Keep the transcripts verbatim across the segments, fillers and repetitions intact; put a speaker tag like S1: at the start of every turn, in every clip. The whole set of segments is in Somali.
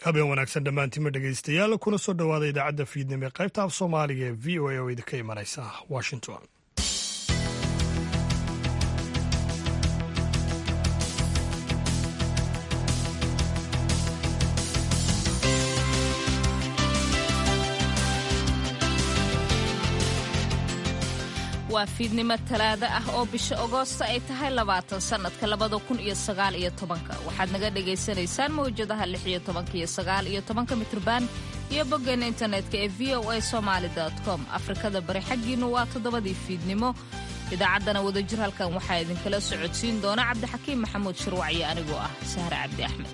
S1: habeen wanaagsan dhammaantiinma dhegaystayaal kuna soo dhowaada idaacadda fiidnimo ee qaybta af soomaaliga ee v o a oo idinka imanaysa washington.
S2: waa fiidnimo talaado ah oo bisha agoosta ay tahay labaatan sannadka labada kun iyo sagaal iyo tobanka waxaad naga dhagaysanaysaan mawjadaha lix iyo tobanka iyo sagaal iyo tobanka mitrban iyo boggeena internetka ee v o a somaali dot com afrikada bari xaggiinnu waa toddobadii fiidnimo idaacaddana wadajir halkan waxaa idinkala socodsiin doona cabdixakiim maxamuud shirwac iyo anigoo ah sahre cabdi axmed.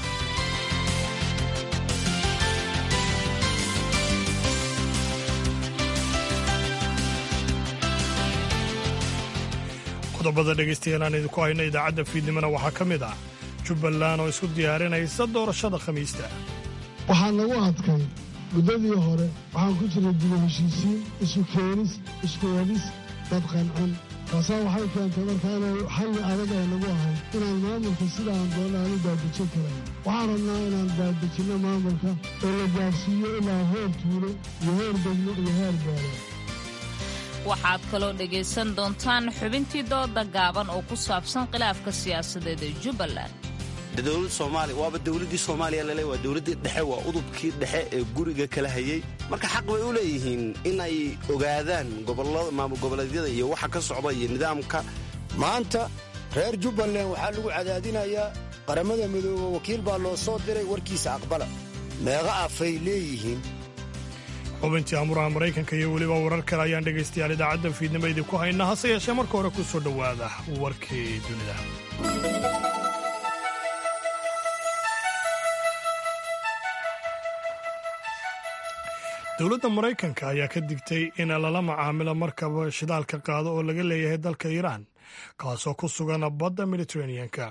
S1: qodobada dhegaystayaal aan idinku hayno idaacadda fiidnimona waxaa ka mid ah jubbaland oo isku diyaarinaysa doorashada khamiista.
S3: waxaa nagu adkay muddadii hore waxaan ku jiray dib u heshiisiin isu keenis isku wadis dad qancin taasaa waxay keentay marka inay xalli adag ay nagu ahayd inaan maamulka sida aan doona aan u baadejin karayn. waxaan rabnaa inaan baadejinno maamulka oo la gaarsiiyo ilaa heer tuulo iyo heer degmo iyo heer beele.
S2: waxaad kaloo dhegaysan doontaan xubintii dooda gaaban oo ku saabsan khilaafka siyaasadeed ee jubbaland.
S4: dowladda soomaaliya waaba dowladdii soomaaliya lale waa dowladdii dhexe waa udubkii dhexe ee guriga kala hayey marka xaq bay u leeyihiin inay ogaadaan maamul goboleedyada iyo waxa ka socda iyo nidaamka.
S5: maanta reer jubbaland waxaa lagu cadaadinayaa qaramada midoobe wakiil baa loo soo diray warkiisa aqbala meeqa afay leeyihiin.
S1: xubintii amuraha maraykanka iyo weliba warar kale ayaan dhegaystayaal idaacadda fiidnimo idinku haynaa hase yeeshee marka hore ku soo dhowaada warkii dunida. dowladda maraykanka ayaa ka digtay in lala macaamilo markab shidaalka qaado oo laga leeyahay dalka iiraan kaasoo ku sugan badda mediteraneanka.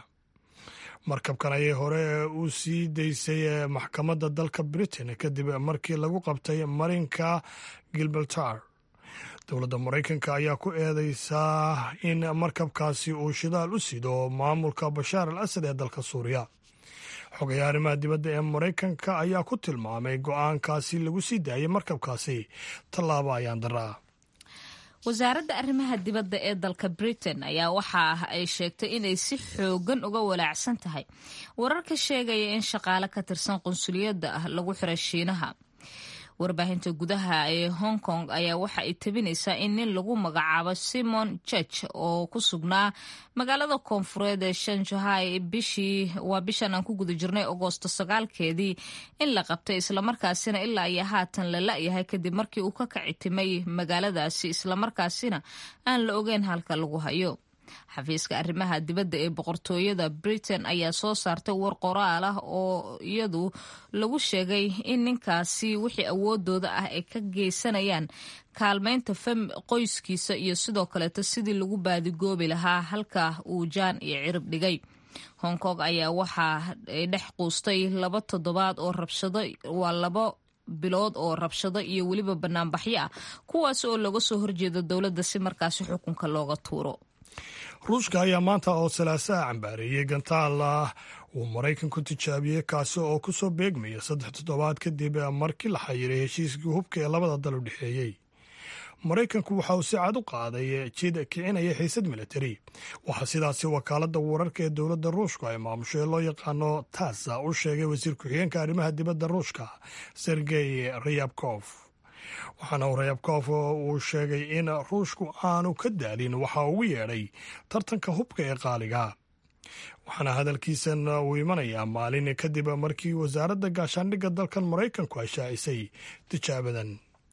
S1: markabkan ayay hore u sii daysay maxkamadda dalka britain kadib markii lagu qabtay marinka gilbaltar. dowladda maraykanka ayaa ku eedeysaa in markabkaasi uu shidaal u sido maamulka bashaar al asad ee dalka suuriya. xogayaha arrimaha dibadda ee maraykanka ayaa ku tilmaamay go'aankaasi lagu sii daayay markabkaasi tallaabo ayaan daraa.
S2: wasaaradda arrimaha dibadda ee dalka britain ayaa waxa ay sheegtay inay si xoogan uga walaacsan tahay wararka sheegaya in shaqaale ka tirsan qunsuliyadda ah lagu xiray shiinaha. warbaahinta gudaha ee hong kong ayaa waxa ay tabinaysaa in nin lagu magacaabo simon church oo ku sugnaa magaalada koonfureed ee shanghai bishii waa bishan aan ku guda jirnay agoosto sagaalkeedii in la qabtay islamarkaasina ilaa iyo haatan la la'yahay kadib markii uu ka kacitimay magaaladaasi islamarkaasina aan la ogeyn halka lagu hayo. xafiiska arrimaha dibadda ee boqortooyada britain ayaa soo saartay war qoraal ah oo iyadu lagu sheegay in ninkaasi wixii awoodooda ah ay ka geysanayaan kaalmaynta qoyskiisa iyo sidoo kaleeto sidii lagu baadigoobi lahaa halka uu jaan iyo cirib dhigay. hong kong ayaa waxaa dhex quustay laba toddobaad oo rabshado waa labo bilood oo rabshado iyo weliba banaanbaxyo ah kuwaas oo looga soo horjeedo dowladda si markaasi xukunka looga tuuro.
S1: ruushka ayaa maanta oo salaasaha cambaareeyey gantaal ah uu maraykanku tijaabiyey kaasi oo ku soo beegmaya saddex toddobaad kadib markii la xayiray heshiiskii hubka ee labada dal u dhexeeyey. maraykanku waxa uu si cad u qaaday jid kicinaya xiisad militari. waxaa sidaasi wakaaladda wararka ee dowladda ruushka ay maamusho ee loo yaqaano tasa u sheegay wasiir ku-xigeenka arrimaha dibadda ruushka sergey ryabkof. waxaana ryabkof uu sheegay in ruushku aanu ka daalin waxa ugu yeedhay tartanka hubka ee qaaliga. waxaana hadalkiisan uu imanayaa maalin kadib markii wasaaradda gaashaandhigga dalkan maraykanku ay shaacisay tijaabadan.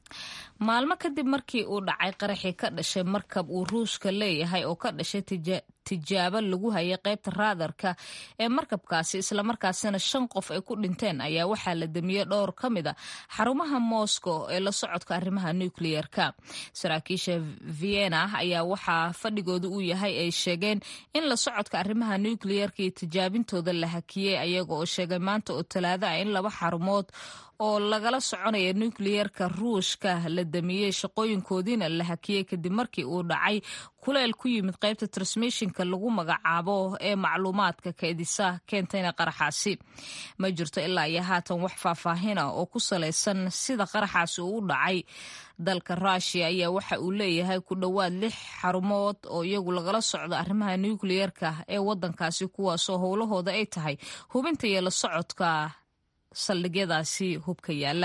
S2: maalmo kadib markii uu dhacay qaraxii ka dhashay markab uu ruushka leeyahay oo ka dhashay tijaabo lagu hayay qaybta raadarka ee markabkaasi islamarkaasina shan qof ay ku dhinteen ayaa waxaa la damiyey dhowr ka mid a xarumaha moscow ee la socodka arrimaha nucleer-ka. saraakiisha vienna ayaa waxaa fadhigooda uu yahay ay sheegeen in la socodka arrimaha nucleer-ka iyo tijaabintooda la hakiyey ayaga oo sheegay maanta oo talaado ah in laba xarumood oo lagala soconaya nukliyeerka ruushka la damiyey shaqooyinkoodiina la hakiyey kadib markii uu dhacay kuleel ku yimid qaybta transmishinka lagu magacaabo ee macluumaadka kaedisa keentayna qaraxaasi ma jirto ilaa iyo haatan wax faahfaahina oo ku salaysan sida qaraxaasi uu u dhacay dalka ruushia ayaa waxa uu leeyahay ku dhowaad lix xarumood oo iyagu lagala socdo arrimaha nukliyeerka ee wadankaasi kuwaasoo howlahooda ay tahay hubinta iyo la socodka saldhigyadaasi hubka yaala.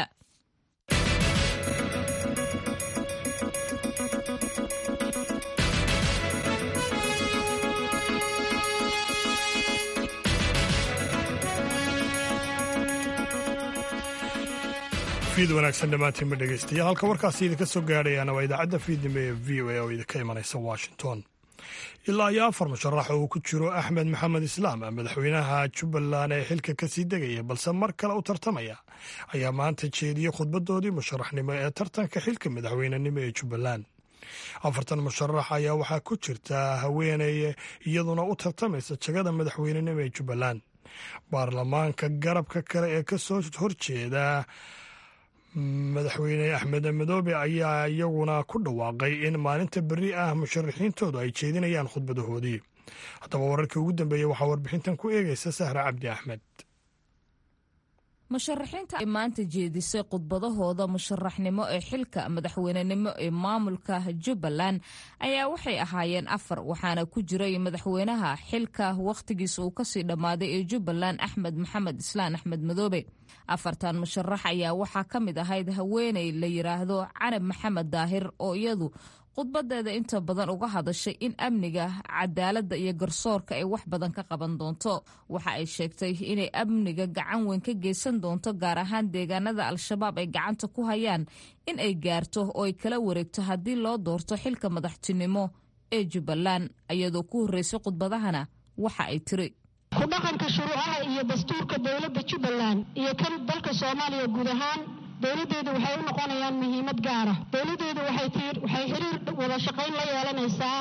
S1: fiid wanaagsan dhammaantiinba dhegaystayaal halka warkaasi idinka soo gaadhayaana waa idaacadda fiidnimo ee v o a oo idinka imanaysa washington. ilaa iyo afar musharax oo uu ku jiro axmed maxamed islaam madaxweynaha jubbaland ee xilka ka sii degaya balse mar kale u tartamaya ayaa maanta jeediyey khudbadoodii musharaxnimo ee tartanka xilka madaxweynenimo ee jubbaland. afartan musharax ayaa waxaa ku jirta haweeney iyaduna u tartamaysa jagada madaxweynenimo ee jubbaland. baarlamaanka garabka kale ee kasoo horjeeda madaxweyne axmed madoobe ayaa iyaguna ku dhawaaqay in maalinta berri ah musharaxiintoodu ay jeedinayaan khudbadahoodii. haddaba wararkii ugu dambeeyey waxaa warbixintan ku eegaysa sahra cabdi axmed.
S2: musharaxiinta ay maanta jeedisay khudbadahooda musharaxnimo ee xilka madaxweynenimo ee maamulka jubbaland ayaa waxay ahaayeen afar waxaana ku jiray madaxweynaha xilka wakhtigiisa uu kasii dhammaaday ee jubbaland axmed maxamed islaan axmed madoobe. afartan musharax ayaa waxaa ka mid ahayd haweeney la yiraahdo canab maxamed daahir oo iyadu khudbadeeda inta badan uga hadashay in amniga cadaaladda iyo garsoorka ay wax badan ka qaban doonto. waxa ay sheegtay inay amniga gacan weyn ka geysan doonto gaar ahaan deegaanada al-shabaab ay gacanta ku hayaan in ay gaarto oo ay kala wareegto haddii loo doorto xilka madaxtinimo ee jubbaland. iyadoo ku horreysay khudbadahana waxa ay tiri
S6: ku dhaqanka shuruucaha iyo dastuurka dowladda jubbaland iyo kan dalka soomaaliya guud ahaan dowladeedu waxay u noqonayaan muhiimad gaara. dowladeedu waxay xiriir wada shaqayn la yeelanaysaa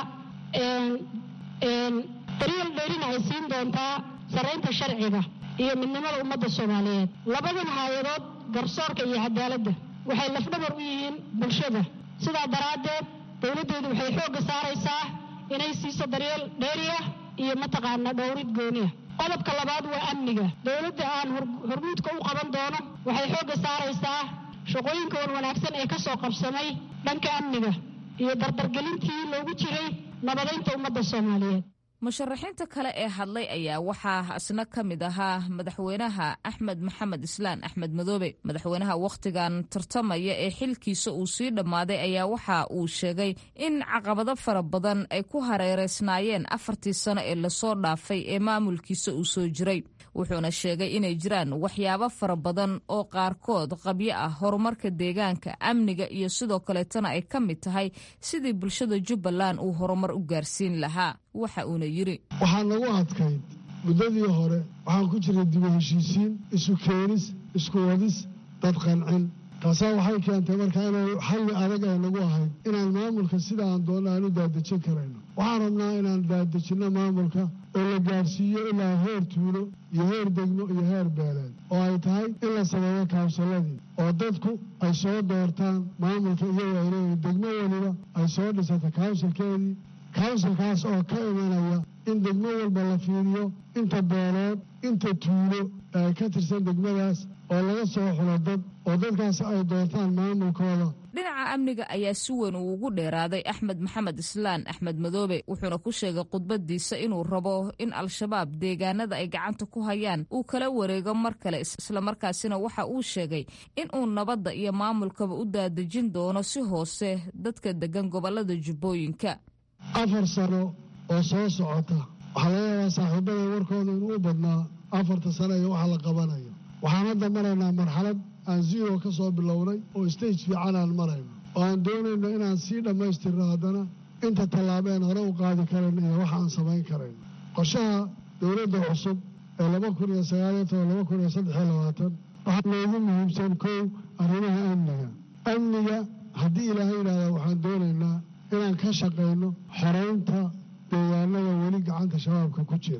S6: daryeel dheerina ay siin doontaa saraynta sharciga iyo midnimada ummadda soomaaliyeed. labadan hay-adood garsoorka iyo cadaaladda waxay lafdhabar u yihiin bulshada. sidaa daraaddeed dowladeedu waxay xoogga saaraysaa inay siiso daryeel dheeriya iyo mataqaana dhowrid gooniya. qodobka labaad waa amniga. dowladda aan hormuudka u qaban doono waxay xoogga saaraysaa shaqooyinka wan wanaagsan ee ka soo qabsamay dhanka amniga iyo dardargelintii loogu jiray nabadaynta ummadda soomaaliyeed.
S2: musharaxiinta kale ee hadlay ayaa waxaa isna ka mid ahaa madaxweynaha axmed maxamed islaan axmed madoobe. madaxweynaha wakhtigan tartamaya ee xilkiisa uu sii dhammaaday ayaa waxa uu sheegay in caqabado fara badan ay ku hareereysnaayeen afartii sano ee lasoo dhaafay ee maamulkiisa uu soo jiray. wuxuuna sheegay inay jiraan waxyaabo fara badan oo qaarkood qabyo ah horumarka deegaanka, amniga iyo sidoo kaleetana ay ka mid tahay sidii bulshada jubbaland uu horumar u gaarsiin lahaa. waxa uuna yidhi
S3: waxaa nagu adkayd muddadii hore waxaan ku jiray dib u heshiisiin, isu keenis, isku wadis, dad qancin. taasaa waxay keentay marka inay xalli adag ay nagu ahayd inaan maamulka sida aan doonno aan u daadejin karayno. waxaan rabnaa inaan daadejinno maamulka oo la gaarsiiyo ilaa heer tuulo iyo heer degmo iyo heer beeleed, oo ay tahay in la sameeyo kaawsaladii oo dadku ay soo doortaan maamulka iyagoo ay leeyihin degmo weliba ay soo dhisata kaawsalkeedii. kawnsilkaas oo ka imanaya in degmo walba la fiiriyo inta beeleed inta tuulo ee ka tirsan degmadaas oo laga soo xulo dad oo dadkaas ay doortaan maamulkooda.
S2: dhinaca amniga ayaa si weyn uu ugu dheeraaday axmed maxamed islaan axmed madoobe. wuxuuna ku sheegay khudbadiisa inuu rabo in al-shabaab deegaanada ay gacanta ku hayaan uu kala wareego mar kale, islamarkaasina waxa uu sheegay in uu nabadda iyo maamulkaba u daadejin doono si hoose dadka degan gobolada jubbooyinka.
S3: afar sano oo soo socota waxaa laga yaabaa saaxiibada warkooda inuu u badnaa afarta sano iyo waxa la qabanayo. waxaan hadda maraynaa marxalad aan zero ka soo bilownay oo stage fiican aan marayno oo aan doonayno inaan sii dhammaystirno haddana inta tallaabeen hore u qaadi karayno iyo waxa aan samayn karayno. qorshaha dowladda cusub ee laba kun iyo sagaaliyo toban laba kun iyo saddex iyo labaatan waxaa loogu muhiimsan kow arrimaha amniga. amniga haddii ilaahay yidhaahda waxaan doonaynaa inaan ka shaqayno xoraynta deegaanada weli gacanta shabaabka ku jira.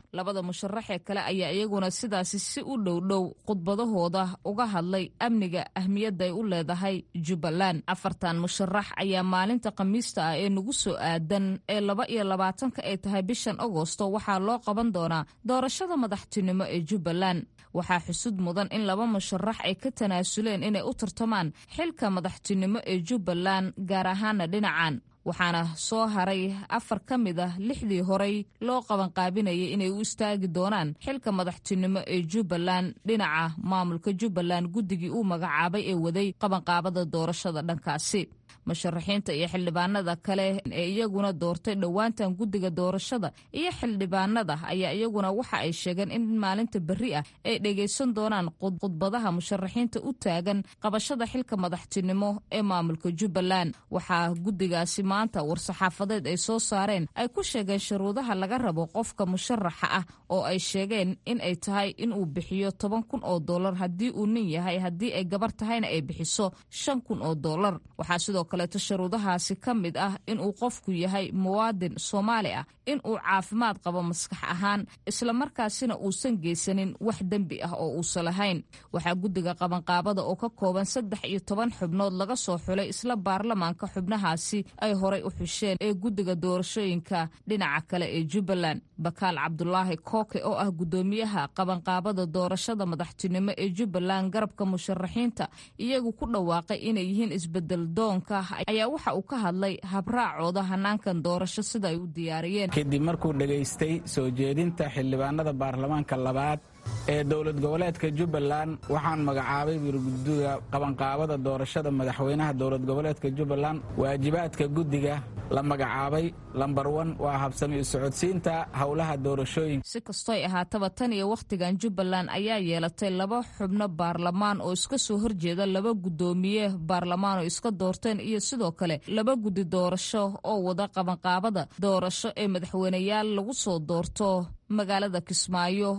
S2: labada musharax ee kale ayaa iyaguna sidaasi si u dhowdhow khudbadahooda uga hadlay amniga ahmiyadda ay u leedahay jubbaland. afartan musharax ayaa maalinta khamiista ah ee nagu soo aadan ee laba iyo labaatanka ay tahay bishan agosto waxaa loo qaban doonaa doorashada madaxtinimo ee jubbaland. waxaa xusud mudan in laba musharax ay ka tanaasuleen inay u tartamaan xilka madaxtinimo ee jubbaland, gaar ahaana dhinacan. waxaana soo haray afar ka mid ah lixdii horey loo qabanqaabinayay inay u istaagi doonaan xilka madaxtinimo ee jubbaland dhinaca maamulka jubbaland guddigii uu magacaabay ee waday qabanqaabada doorashada dhankaasi. musharaxiinta iyo xildhibaanada kale ee iyaguna doortay dhowaantan guddiga doorashada iyo xildhibaanada ayaa iyaguna waxa ay sheegeen in maalinta berri ah ay dhegaysan doonaan khudbadaha musharaxiinta u taagan qabashada xilka madaxtinimo ee maamulka jubbaland. waxaa guddigaasi maanta war-saxaafadeed ay soo saareen ay ku sheegeen shuruudaha laga rabo qofka musharaxa ah oo ay sheegeen in ay tahay inuu bixiyo toban kun oo dollar haddii uu nin yahay, haddii ay gabar tahayna ay bixiso shan kun oo dollar. waxaa sidoo kaleeto shuruudahaasi ka mid ah inuu qofku yahay muwaadin soomaali ah, inuu caafimaad qabo maskax ahaan, islamarkaasina uusan geysanin wax dembi ah oo uusan lahayn. waxaa guddiga qabanqaabada oo ka kooban saddex iyo toban xubnood laga soo xulay isla baarlamaanka xubnahaasi ay horay u xusheen ee guddiga doorashooyinka dhinaca kale ee jubbaland. bakaal cabdulaahi kooke oo ah guddoomiyaha qabanqaabada doorashada madaxtinimo ee jubbaland garabka musharaxiinta iyagu ku dhawaaqay inay yihiin isbedel doonka ayaa waxa uu ka hadlay habraacooda hanaankan doorasho sida ay u diyaariyeen.
S7: kadib markuu dhegaystay soo jeedinta xildhibaanada baarlamaanka labaad ee dowlad goboleedka jubbaland, waxaan magacaabay guddiga qabanqaabada doorashada madaxweynaha dowlad goboleedka jubbaland. waajibaadka guddiga la magacaabay lambar wan waa habsami u socodsiinta howlaha doorashooyinka.
S2: si kastoy ahaataba tan iyo wakhtigan jubbaland ayaa yeelatay laba xubno baarlamaan oo iska soo horjeeda, laba guddoomiye baarlamaan oo iska doorteen iyo sidoo kale laba guddi doorasho oo wada qabanqaabada doorasho ee madaxweyneyaal lagu soo doorto magaalada kismaayo.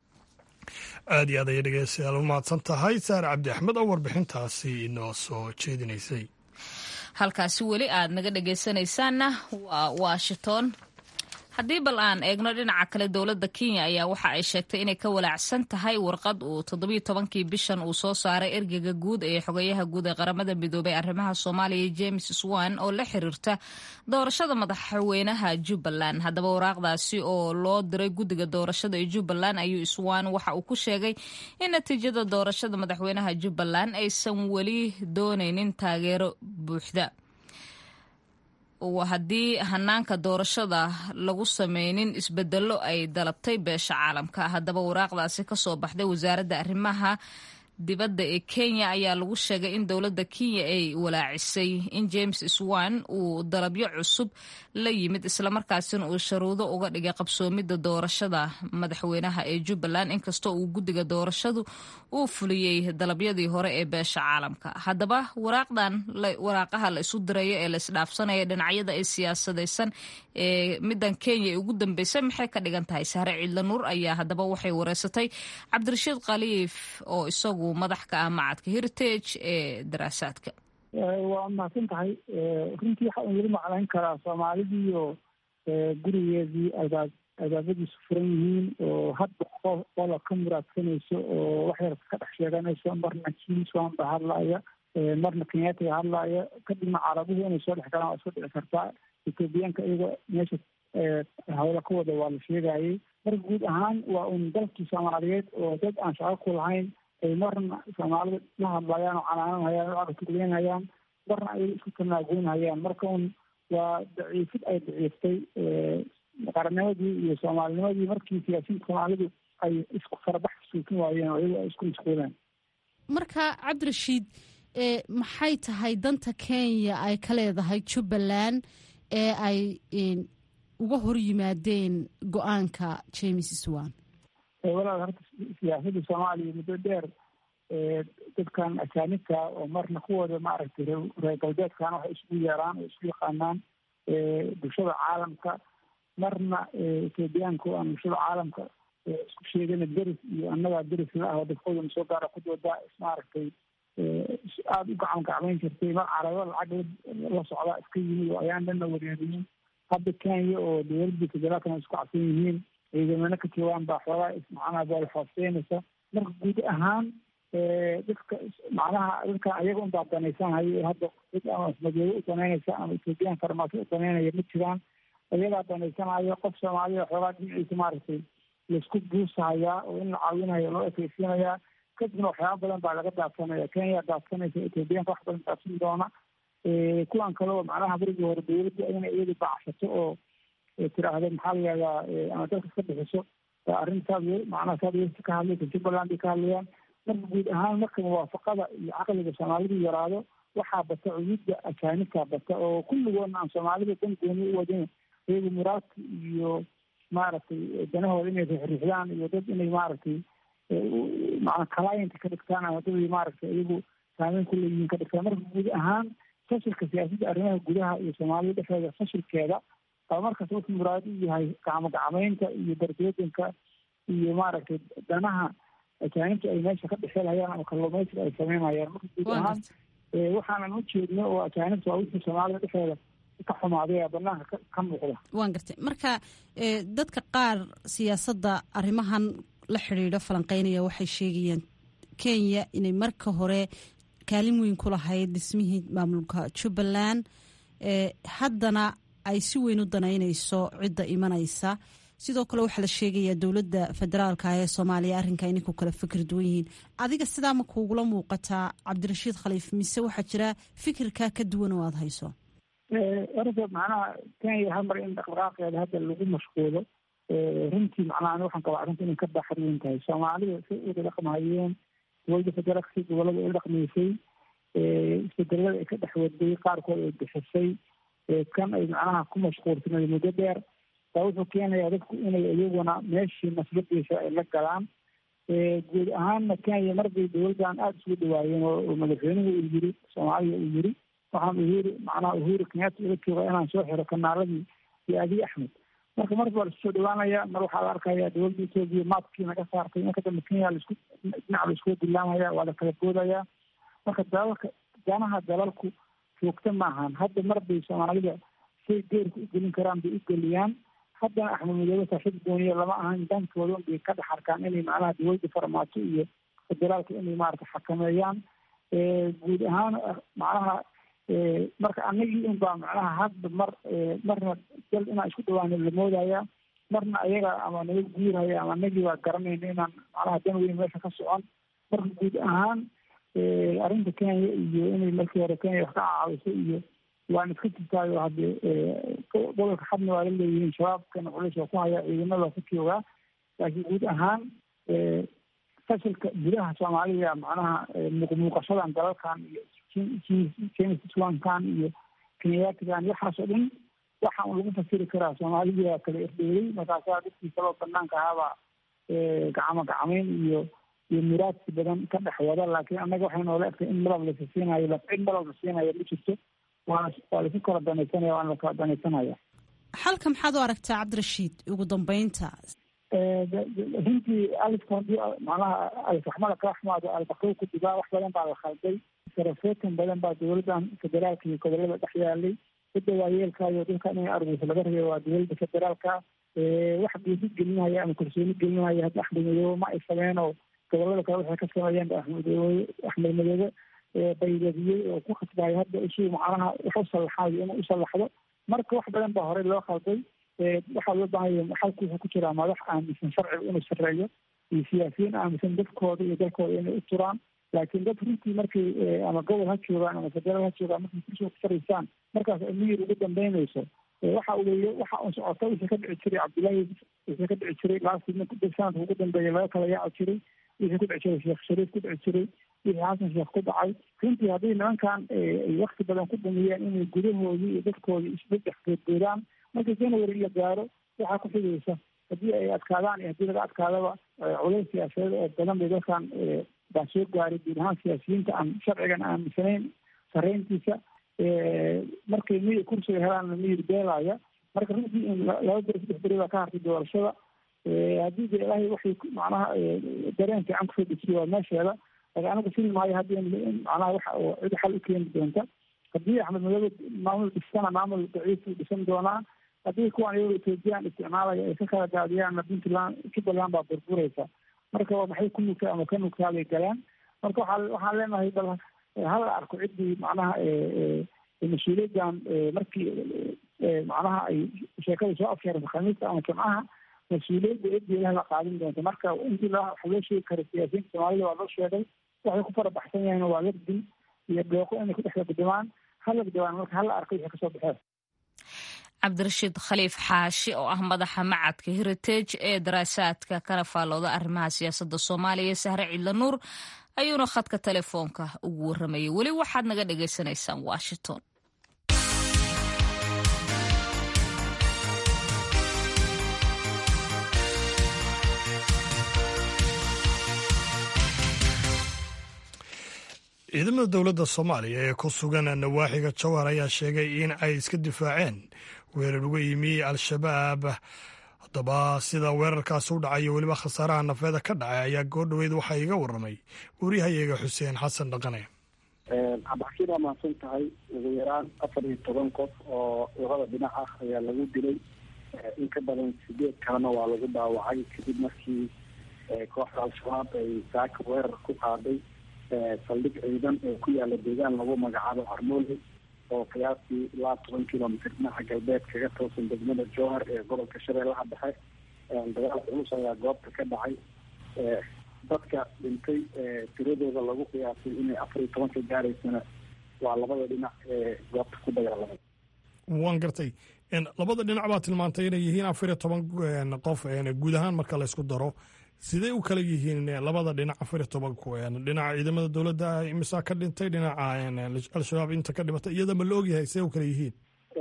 S1: aad iyo aad ayay dhegeystayaal u mahadsan tahay saare cabdi axmed oo warbixintaasi inoo soo jeedinaysay.
S2: halkaasi weli aad naga dhegeysanaysaanna waa washington. haddii bal aan eegno dhinaca kale, dowladda kenya ayaa waxa ay sheegtay inay ka walaacsan tahay warqad uu toddobiyo tobankii bishan uu soo saaray ergeyga guud ee xogayaha guud ee qaramada midoobay arrimaha soomaaliya james swan oo la xiriirta doorashada madaxweynaha jubbaland. haddaba waraaqdaasi oo loo diray guddiga doorashada ee jubbaland ayuu swan waxa uu ku sheegay in natiijada doorashada madaxweynaha jubbaland aysan weli doonaynin taageero buuxda haddii hanaanka doorashada lagu sameynin isbedelo ay dalabtay beesha caalamka. haddaba waraaqdaasi ka soo baxday wasaaradda arrimaha dibadda ee Kenya ayaa lagu sheegay in dowladda Kenya ay walaacisay in James Swan uu dalabyo cusub la yimid islamarkaasina uu sharuudo uga dhigay qabsoomidda doorashada madaxweynaha ee Jubbaland inkastoo uu guddiga doorashadu uu fuliyey dalabyadii hore ee beesha caalamka. haddaba waraaqdan waraaqaha la isu dirayo ee la isdhaafsanaya dhinacyada ay siyaasadaysan ee middan Kenya ee ugu dambeysay maxay ka dhigan tahay? Sahre Ciidla Nuur ayaa haddaba waxay wareysatay Cabdirashiid Khaliif oo isagu madax ka ah macadka Heritage ee daraasaadka.
S8: waa mahadsan tahay. runtii waxaa weli maclayn karaa soomaalidiiyo gurigeedii albaab albaabadiisu furan yihiin oo hadba qola ka muraadsanayso oo wax yar ka dhex sheeganayso, marna kiiswan ba hadlaaya, marna kenyaatiga hadlaaya, kadibna carabuhu inay soo dhex galaan waa iska dhici kartaa. ethoobiyaanka iyagoo meesha hawla ka wada waa la sheegayay. marka guud ahaan waa un dalkii soomaaliyeed oo dad aan shaqo ku lahayn ay marna soomaalida la hadlayaan oo canaananhayaan oo carakuleynhayaan, marna ayaga isku tanaagoynhayaan. marka un waa daciifid ay daciiftay qarannimadii iyo soomaalinimadii markii siyaasiyiinta soomaalidu ay isku farabax suukin waayeen oo iyagu ay isku mashquuleen.
S9: marka cabdirashiid, maxay tahay danta Kenya ay ka leedahay Jubbaland ee ay uga hor yimaadeen go-aanka James Swan?
S8: walaal horta siyaasadda soomaaliya muddo dheer dadkan ajaanibka oo marna kuwooda maaragtay reer galbeedkana waxay isugu yeeraan oo isku yaqaanaan bulshada caalamka, marna ethoobiyaanka oo aan bulshada caalamka isku sheegana deris iyo annagaa deris la ah oo dadkoodana soo gaara ku doodaa ismaaragtay aada u gacan gacmayn jirtay. mar carabo lacag la socdaa iska yimid oo ayaan dhanna wareeriyin. hadda Kenya oo dowladda federaalkana isku cabsan yihiin ciidamana ka joogaan baa xoogaa macnaha bool xooseynaysa. marka guud ahaan dadka macnaha dadka ayaga unbaa danaysanhayo hadda cid ama ismadoobe u danaynaysa ama ethoobiyan farmaaso u danaynaya ma jiraan. ayagaa danaysanayo qof soomaalida xoogaa dhinaciisa maaragtay laisku buusahayaa oo in la caawinayo loo ekeysiinayaa. kadibna waxyaaba badan baa laga daadsanaya. kenya daadsanaysa, ethoobiyaanka wax badan daadsan doona. kuwan kale oo macnaha berigii hore dawladda ina iyadu bacsato oo tiraahda maxaa la yihahdaa ama dalka iska bixiso arrin saad macnaha saad wesi ka hadlaysa jubbaland bay ka hadlayaan. marka guud ahaan marka muwaafaqada iyo caqliga soomaalidu yaraado waxaa bata cuyudda ajaanibkaa bata oo kulligoodna aan soomaalida dan gooni u wadin iyagu muraadka iyo maaragtay danahooda inay rixrixdaan iyo dad inay maaragtay macna client ka dhigtaan ama dad maaragtay iyagu saameyn ku leeyihiin ka dhigtaan. marka guud ahaan fashilka siyaasadda arrimaha gudaha iyo soomaalida dhexdeeda fashilkeeda aba markaas wuxuu muraado u yahay gacmo gacmeynta iyo darbeedanka iyo maaragtay danaha ajaanibta ay meesha ka dhexeelhayaan ama kalluumaysiga ay sameynayaan. marka guud ahaan waxaanan u jeedno oo ajaanibta waa wixii soomaalida dhexeeda ka xumaaday banaanka ka muuqda.
S9: waan gartay. marka dadka qaar siyaasadda arrimahan la xidhiidho falanqeynaya waxay sheegayaan kenya inay marka hore kaalin weyn ku lahayd dhismihii maamulka jubbaland haddana ay si weyn u danaynayso cidda imanaysa. sidoo kale waxaa la sheegayaa dowladda federaalka ee soomaaliya arrinka inay ku kala fikir duwan yihiin. adiga sidaa ma kuugula muuqataa cabdirashiid khaliif mise waxaa jira fikirkaa ka duwan oo aada hayso?
S8: orta macnaha kenya hal mar in dhaqdhaqaaqeeda hadda lagu mashquulo runtii macnaha waxaan qabaa arrinta inay ka baaxad weyn tahay. soomaalida si uda dhaqmahayeen dowladda federaalka si gobolada ay dhaqmaysay isbedelada ay ka dhex waday qaarkood ay bixisay kan ay macnaha ku mashquulsanay muddo dheer baa wuxuu keenayaa dadku inay iyaguna meeshii masladiisa ay la galaan. guud ahaanna kenya marbay dowladdan aada isugu dhawaayeen oo madaxweynuhu uu yiri soomaaliya uu yiri waxaan uhuri macnaha uhuru kenyatta ula jooga inaan soo xiro kanaaladii iyo abiy axmed. marka mar baa laisku soo dhawaanaya mar waxaa la arkaya dowladda etoobiya maadkii naga saartay marka dambe kenya laisku dhinac laiskuga dilaamaya waa la kala boodaya. marka dalalka danaha dalalku joogta maahan. hadda mar bay soomaalida say geerka u gelin karaan bay u geliyaan. haddana axmed madoobe saaxiib gooniya lama ahan dankooda bay ka dhex arkaan inay macnaha dowladda farmaajo iyo federaalka inay maarata xakameeyaan. guud ahaan macnaha marka anagii unbaa macnaha hadda mar marna dal inaan isku dhawaana la moodaya marna ayaga ama naga guurhaya ama anagii baa garanayna inaan macnaha dan weyn meesha ka socon. marka guud ahaan arrinta kenya iyo inay markii hore kenya wax ka caawiso iyo waan iska jirtaayo hadde gobolka xadna waa la leeyihiin shabaabkana culeys waa ku hayaa ciidamada waa ku joogaa. laakiin guud ahaan fashilka gudaha soomaalida macnaha muuqmuuqashadan dalalkan iyo jemislankan iyo kenyaatigan waxaas oo dhan waxa un lagu fasiri karaa soomaalida kala irdheeyey. markaasaa dadkii kaloo banaanka ahaabaa gacmo gacmeyn iyo iyo muraadsi badan ka dhex wada. laakiin annaga waxay noola egtay in malab lasa siinayo lacid malab la siinayo ma jirto. waa waa lasu kala danaysanaya waana lakala danaysanaya.
S9: xalka maxaad u aragtaa cabdirashiid ugu dambeynta?
S8: runtii alifka hadii macnaha alfaxmada ka axmaado albaqow ku dibaa wax badan baa la khalday. sarafeetan badan baa dowladdan federaalka iyo gobolada dhex yaalay. dadda waayeelkaayo dadka inay argusa laga rabay waa dowladda federaalka. wax geesi gelinaya ama kalsooni gelinaya hadda axmed madoobe ma ay sameen oo gobolada kale waxay ka sameeyeen ba axmed madoobe axmed madoobe baydadiyey oo ku khasbaayo hadda isuu macnaha wax u sallaxaayo inuu u sallaxdo. marka wax badan baa horey loo khalday. waxaa loo baahanya xalku wuxuu ku jiraa madax aaminsan sharciga inuu sareeyo iyo siyaasiyiin aaminsan dadkooda iyo dalkooda inay u turaan. laakiin dad runtii markay ama gobol ha joogaan ama federaal ha joogaan markay kursiga ku fariistaan markaas ay miyir ugu dambeynayso. waxa weeye waxa un socota wixii ka dhici jiray cabdullaahi wixii ka dhici jiray laastina sanadka ugu dambeeya laga kala yaaci jiray wixii ku dhici jiray sheekh shariif ku dhici jiray wixii xasan sheekh ku dhacay. runtii haddii nimankan ay wakti badan ku dhumiyeen inay gudahoodii iyo dadkoodii isdhex goodgoodaan marka january la gaaro waxaa ku xigaysa haddii ay adkaadaan iyo haddii laga adkaadaba culays siyaasadeed oo badan bay dalkan baa soo gaaray guud ahaan siyaasiyiinta aan sharcigan aaminsanayn sareyntiisa. markay miyir kursiga helaanna miyir beelaya. marka runtii in laba beri saddex beri baa ka hartay doorashada. haddii de ilaahay waxay macnaha dareen fiican kusoo dejiye waa meesheeda. laakiin anagu fili maayo haddii in macnaha waxa oo cid xal u keeni doonta. haddii axmed madoobe maamul dhisana maamul daciif u dhisan doonaa. haddii kuwan iyagoo etoobiyaan isticmaalaya ay ka kala daadiyaanna puntland jubbaland baa burburaysa marka maxay ku nugtaa ama ka nugtaabay galaan marka waxaa waxaan leenahay bal hala arko ciddii macnaha mas-uuliyaddan markii macnaha ay sheekada soo afkeerta khamiista ama jimcaha mas-uuliyadda eedeedaha la qaadin doonta marka intii wax loo sheegi karo siyaasiyiinta soomaalida waa loo sheegay waxay ku farabaxsan yahiin waa labdin iyo dooqo inay ku dhex lagdibaan halagdibaan marka hala arko wixii kasoo baxeen
S2: cabdirashiid khaliif xaashi oo ah madaxa macadka heritage ee daraasaadka kana faallooda arrimaha siyaasadda soomaaliya sahre cidla nuur ayuuna khadka telefoonka ugu warramayay weli waxaad naga dhagaysanaysaan washington
S1: ciidamada dowladda soomaaliya ee ku sugan nawaaxiga jowhar ayaa sheegay in ay iska difaaceen weerar uga yimi al-shabaab haddaba sida weerarkaasi u dhacay iyo weliba khasaaraha nafeeda ka dhacay ayaa goordhoweyd waxaa iga warramay waryahayaga xuseen xasan dhaqane.
S10: cabdixakiin waa mahadsan tahay ugu yaraan afar iyo toban qof oo labada dhinac ah ayaa lagu dilay in ka badan sideed kalena waa lagu dhaawacay kadib markii kooxda al-shabaab ay saaka weerar ku qaaday saldhig ciidan ee ku yaala deegaan lagu magacaabo harmoole oo qiyaastii ilaa toban kilomitr dhinaca galbeed kaga toosan degmada jowhar ee gobolka shabeellaha dhexe dagaal culus ayaa goobta ka dhacay dadka dhintay tiradooda lagu qiyaasay inay afar iyo tobanka gaaraysana waa labada dhinac ee goobta ku dagaalamay.
S1: waan gartay labada dhinac baa tilmaantay inay yihiin afar iyo toban qof guud ahaan marka la isku daro sidee u kala yihiin labada dhinac afar iyo tobanku dhinaca ciidamada dowladda imisaa ka dhintay dhinaca al-shabaab inta ka dhimatay iyada ma la ogyahay sidee u kala yihiin?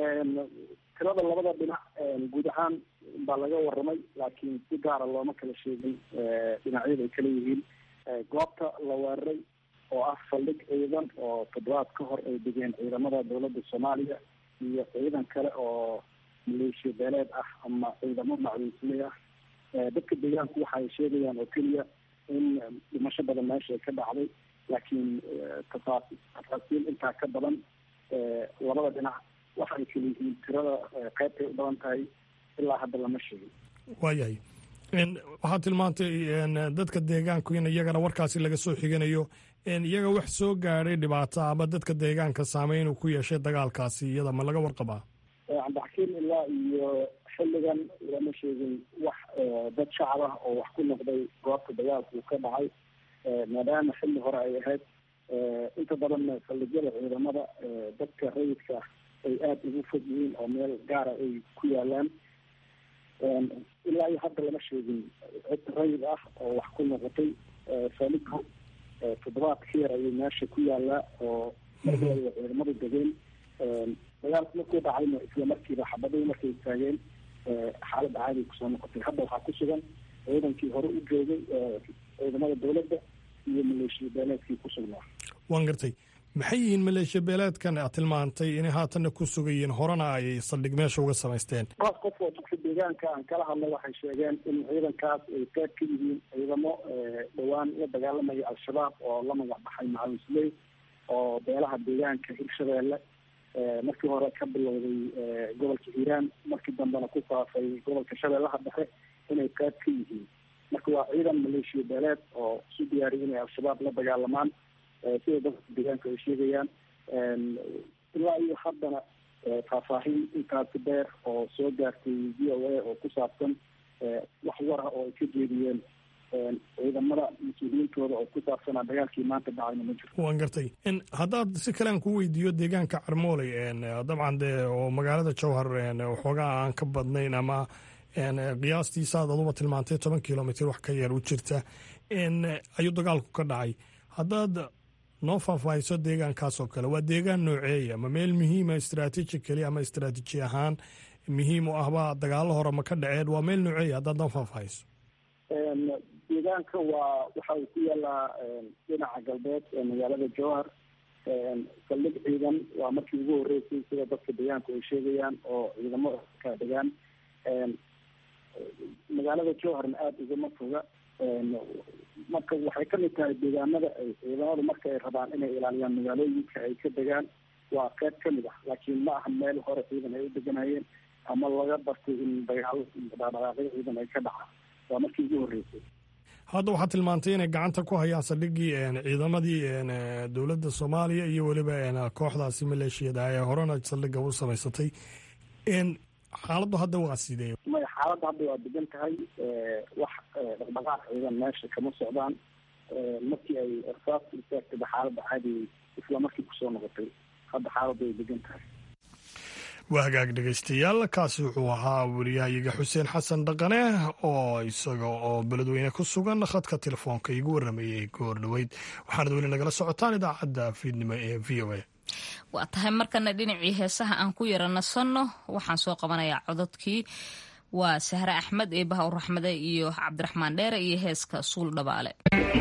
S10: tirada labada dhinac guud ahaan baa laga warramay laakiin si gaara looma kala sheegin dhinacyada ay kala yihiin. goobta la weeraray oo ah saldhig ciidan oo toddobaad ka hor ay degeen ciidamada dowladda soomaaliya iyo ciidan kale oo maleeshiya beeleed ah ama ciidamo macluusley ah dadka deegaanku waxa ay sheegayaan oo keliya in dhimasho badan meesha ay ka dhacday laakiin tafaasiil intaa ka badan labada dhinac waxa ay kala yihiin tirada qaybtay u badan tahay ilaa hadda lama sheegin.
S1: waayahay waxaad tilmaantay dadka deegaanku in iyagana warkaasi laga soo xiganayo iyaga wax soo gaadhay dhibaato ama dadka deegaanka saameyn uu ku yeeshay dagaalkaasi iyada ma laga warqabaa?
S10: cabdixakiin ilaa iyo xilligan lama sheegin wax dad shacab ah oo wax ku noqday goobta dagaalka uu ka dhacay maadaama xilli hore ay ahayd inta badan saldhigyada ciidamada dadka rayidka ay aada ugu fog yihiin oo meel gaara ay ku yaalaan ilaa iyo hadda lama sheegin cid rayid ah oo wax ku noqotay saldhigu toddobaad ka yar ayay meesha ku yaalaa oo markii ay ciidamadu degeen dagaalku markuu dhacayna isla markiiba xabadii markay istaageen xaaladda caadi kusoo noqotay. hadda waxaa ku sugan ciidankii hore u joogay ciidamada dowladda iyo maleeshiya beeleedkii ku sugnaa.
S1: waan gartay maxay yihiin maleeshiya beeleedkan aad tilmaantay inay haatanna ku sugayiin horena ay saldhig meesha uga samaysteen?
S10: qof qof oo dadka deegaanka aan kala hadlay waxay sheegeen in ciidankaas ay qayb ka yihiin ciidamo dhowaan la dagaalamaya al-shabaab oo la magac baxay macluusley oo beelaha deegaanka hirshabeelle markii hore ka bilowday gobolka hiiraan markii dambena ku faafay gobolka shabeellaha dhexe inay qayb ka yihiin. marka waa ciidan maleeshiya beeleed oo isu diyaariyay inay al-shabaab la dagaalamaan sida dadka deegaanka ay sheegayaan. ilaa iyo haddana faahfaahin intaasi dheer oo soo gaartay v o a oo ku saabsan wax war ah oo ay ka jeediyeen ciidamada mas-uuliyiintooda oo ku saabsanaa dagaalkii maanta dhacayna ma jiro.
S1: waan gartay haddaad si kale aan ku weydiiyo deegaanka carmooley dabcan dee oo magaalada jowhar waxoogaa aan ka badnayn ama qiyaastiisa aad aduba tilmaantay toban kilomitr wax ka yar u jirta ayuu dagaalku ka dhacay. haddaad noo faahfaahiso deegaankaas oo kale waa deegaan nooceeya ma meel muhiima strategically ama strateji ahaan muhiim u ahba dagaalo hore ma ka dhaceen waa meel nooceeya haddaad noo faahfaahiso?
S10: deegaanka waa waxa uu ku yaalaa dhinaca galbeed ee magaalada jowhar. saldhig ciidan waa markii ugu horreysay sida dadka deegaanku ay sheegayaan oo ciidamo ka degaan magaalada jowharna aada ugama foga. marka waxay kamid tahay deegaanada ay ciidamadu marka ay rabaan inay ilaaliyaan magaalooyinka ay ka degaan waa qayb kamid ah laakiin ma aha meel hore ciidan ay u deganayeen ama laga bartay in dagaalo iyo dhaqdhaqaaqyo ciidan ay ka dhacaan waa markii ugu horreysay.
S1: hadda waxaad tilmaantay inay gacanta ku hayaan saldhiggii ciidamadii dowladda soomaaliya iyo weliba kooxdaasi maleeshiyada ee horena saldhigga u samaysatay. xaaladdu hadda waa sidee?
S10: may xaaladda hadda waa degan tahay, wax dhaqdhaqaaq ciidan meesha kama socdaan. markii ay ersaasta istaagtayba xaaladda caadi isla markii kusoo noqotay. hadda xaaladdu way degan tahay.
S1: waa hagaag dhegaystayaal, kaasi wuxuu ahaa wariyahayaga xuseen xasan dhaqane oo isaga oo beledweyne ku sugan khadka telefoonka igu waramayey goor dhoweyd. waxaanad weli nagala socotaan idaacadda fiidnimo ee v o a.
S2: waa tahay markana dhinacii heesaha aan ku yara nasanno, waxaan soo qabanayaa cododkii waa sahre axmed eebaha u raxmade iyo cabdiraxmaan dheere iyo heeska suul dhabaale.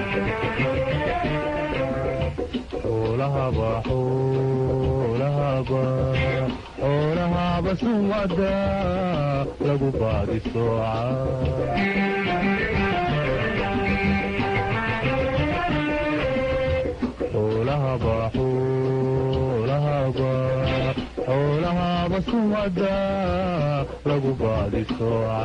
S11: xoolahaba sumada lagu baadi sooca xoolahaba sumada lagu baadi sooca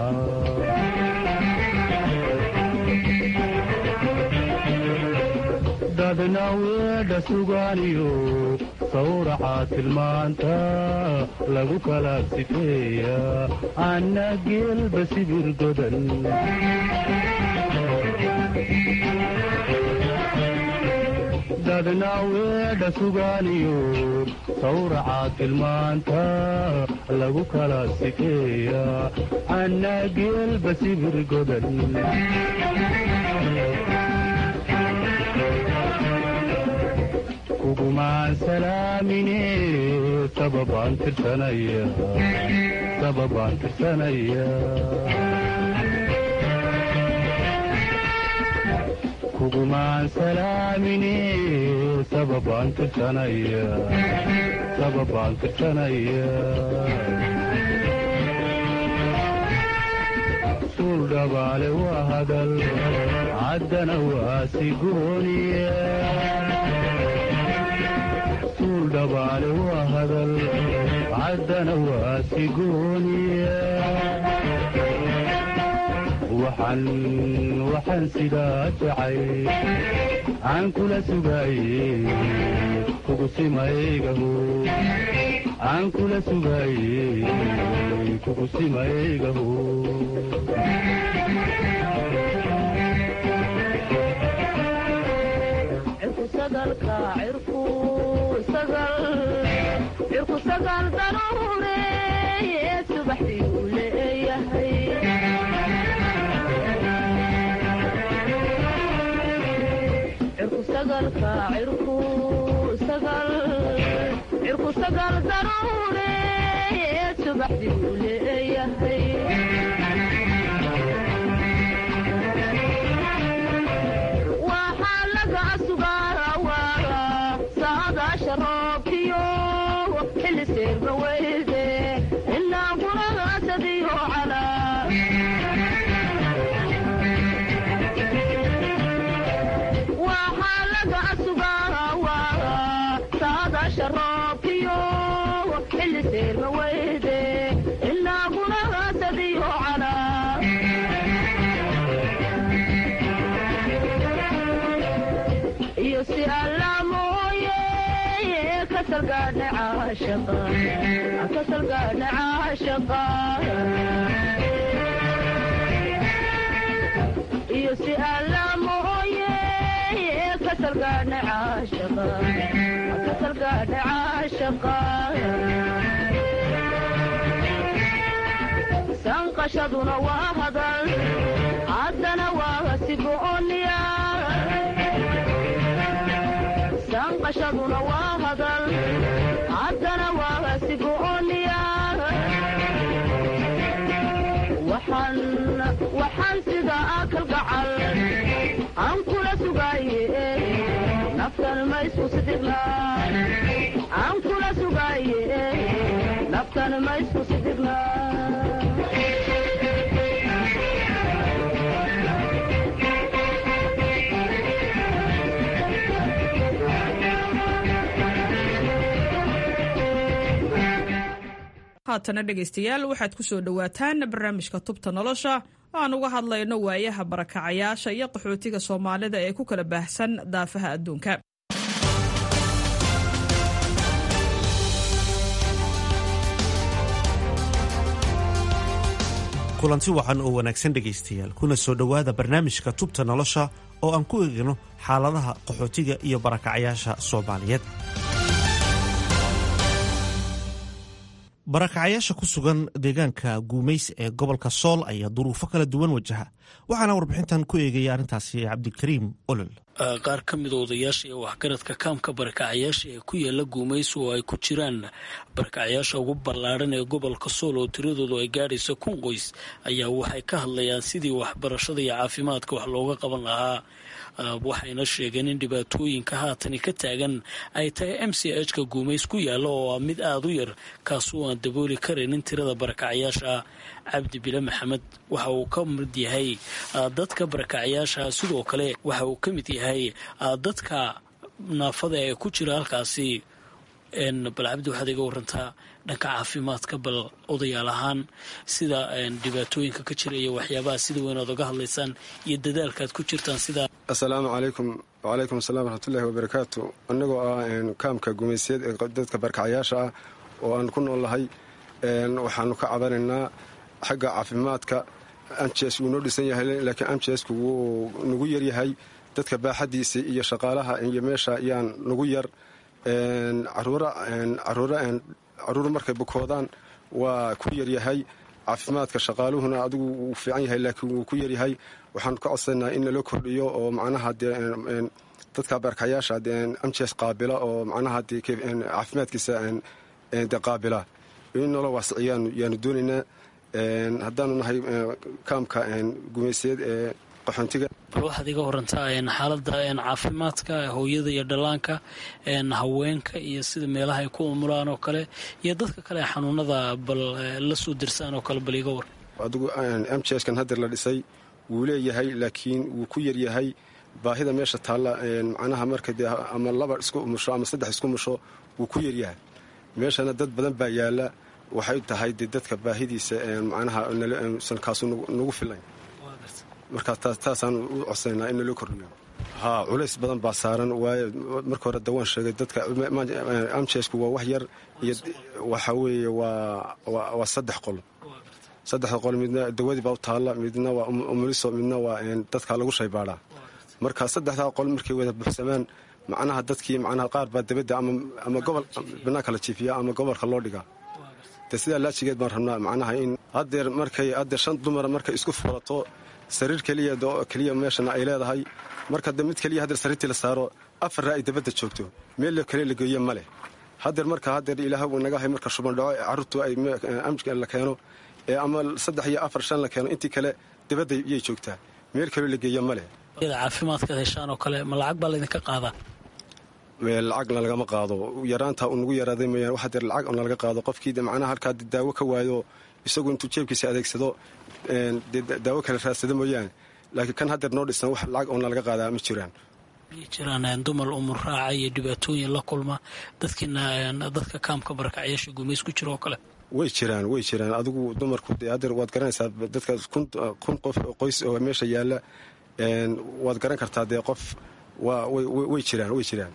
S11: dadna weedha sugaaniyo sawraca tilmaanta lagu kala sifeeya anna geelba sibir godan dadna weedha sugaaniyo sawraca tilmaanta lagu kala sifeeya anna geelba sibir godan kugumaan salaamine sababaan tirsanaya sababaan tirsanaya kugumaan salaamine sababaan tirsanaya sababaan tirsanaya suul dhabaale waa hadal caddana waa sigooniya dhabaale waa hadal caddana waa sigooniya waxaan waxaan sidaa jacay aan kula sugaaye kugu simaygaho aan kula sugaaye kugu simaygaho cirku sagal daruure subaxdii uu leeyahay cirku sagalka cirku sagal cirku sagal daruure subaxdii uu leeyahay waxaa laga sugaara saadaasha roobkiyo xilli seerba weyde ilaa guragaasadiyo calaa waxaa laga sugaara saadaasha roobkiyo xilli seerba weyde ilaa guragaasadiyo calaa iyo si allaamo kasalgaadha caashaqa kasalgaadha caashaqa iyo si allaamooye kasalgaadha caashaqa kasalgaadha caashaqa sanqashaduna waa hadal haddana waa sigooniya sanqashaduna waa hadal haddana waa sigooniya waxaan waxaan sida akal gacal aan kula sugaaye naftan ma isku sidigna aan kula sugaaye naftan ma isku sidigna
S12: haatana dhegaystayaal waxaad ku soo dhowaataan barnaamijka tubta nolosha oo aan uga hadlayno waayaha barakacayaasha iyo qaxootiga soomaalida ee ku kala baahsan daafaha adduunka.
S13: kulanti wacan oo wanaagsan dhegaystayaal, kuna soo dhowaada barnaamijka tubta nolosha oo aan ku eegno xaaladaha qaxootiga iyo barakacayaasha Soomaaliyeed. barakacayaasha ku sugan deegaanka Guumays ee gobolka Sool ayaa duruufo kala duwan wajaha, waxaana warbixintan ku eegaya arrintaasi Cabdikariim Olol.
S14: qaar ka mid odayaasha ee waxgaradka kaamka barakacayaasha ee ku yaala Guumays oo ay ku jiraan barakacayaasha ugu ballaaran ee gobolka Sool oo tiradoodu ay gaadhayso kun qoys ayaa waxay ka hadlayaan sidii waxbarashada iyo caafimaadka wax looga qaban lahaa. waxayna sheegeen in dhibaatooyinka haatani ka taagan ay tahay M C H-ka Guumays ku yaala oo ah mid aada u yar kaasoo aan dabooli karaynin tirada barakacayaasha. Cabdi Bile Maxamed waxa uu ka mid yahay dadka barakacayaasha, sidoo kale waxa uu ka mid yahay dadka naafada ee ku jira halkaasi. bal Cabdi, waxaad iga warantaa dhanka caafimaadka, bal odayaal ahaan sida dhibaatooyinka ka jira iyo waxyaabaha sida weyn aad uga hadlaysaan iyo dadaalkaad ku jirtaan. sida
S15: assalaamu calaykum. wacalaykum assalam waraxmatullaahi wabarakaatu. annagoo ah kaamka Guumayseed ee dadka barakacayaasha ah oo aan ku noolahay, waxaanu ka cabanaynaa xagga caafimaadka. amjes wuu noo dhisan yahay, laakiin amjesku wuu nagu yaryahay. dadka baaxadiisa iyo shaqaalaha iyo meesha ayaan nagu yar. caruur markay bukoodaan waa ku yaryahay. caafimaadka shaqaaluhuna adigu wuu fiican yahay, laakiin wuu ku yaryahay. waxaan ka codsanaa in naloo kordhiyo oo macnaha dadka barakacayaasha amjes qaabila oo macnaha caafimaadkiisa qaabila in nolo waasiciyaan yaanu doonaynaa haddaanu nahay kaamka Guumayseed ee qaxoontiga.
S14: bal waxaad iga warantaa xaaladda caafimaadka hooyada iyo dhallaanka, haweenka iyo sida meelaha ay ku umulaan oo kale iyo dadka kale xanuunada bal la soo dirsaan oo kale, bal iga war.
S15: adigu amjeskan hadda la dhisay wuu leeyahay, laakiin wuu ku yaryahay. baahida meesha taalla macnaha marka dee ama laba isku umusho ama saddex isku umusho wuu ku yaryahay. meeshana dad badan baa yaalla, waxay tahay dee dadka baahidiisa macnaha san kaasu nagu filayn. markaa taasaan u codsananaa in naloo kordhiyo. haa, culays badan baa saaran, waayo marka hore dawaan sheegay dadka amjesku waa wax yar iyo waxa weeye waa saddex qol. saddexda qol midna dawadii baa u taalla, midna waa umuliso, midna waa dadka lagu shaybaadhaa. marka saddexdaa qol markay wada buuxsamaan macnaha dadkii macnaha qaar baa dabadda ama gobol banaanka la jiifiya ama gobolka loo dhigaa. de sidaa laajigeed baan rabnaa macnaha in haddeer markay haddeer shan dumara markay isku furato sariir keliya keliya meeshana ay leedahay. marka de mid keliya haddeer sariirtii la saaro afarra ay dabadda joogto, meel kale la geeyo ma leh. haddeer marka haddeer ilaaha uu nagahay marka shuban dhaco carruurtu ay amjka la keeno ama saddex iyo afar shan la keeno, intii kale dabadda iyay joogtaa, meel kaloo la geeyo ma leh.
S14: caafimaadkaad heshaan oo kale ma lacag baa laydinka qaadaa?
S15: lacagna lagama qaado, yaraanta uu nagu yaraaday mooyaane wax hadeer lacag ona laga qaado. qofkii macnaha halkaa daawo ka waayo isagu intuu jeebkiisa adeegsado daawo kale raadsada mooyaane, laakiin kan hadeer noo dhisan wax lacag oona laga qaadaa ma jiraan.
S14: may jiraan dumar umur raaca iyo dhibaatooyin la kulma dadkiina dadka kaamka barakacayaasha Guumays ku jira oo kale?
S15: way jiraan way jiraan adigu dumarku dee hadeer waad garanaysaa dadka kun qof qoys oo meesha yaalla waad garan kartaa dee qof way jiraan way jiraan.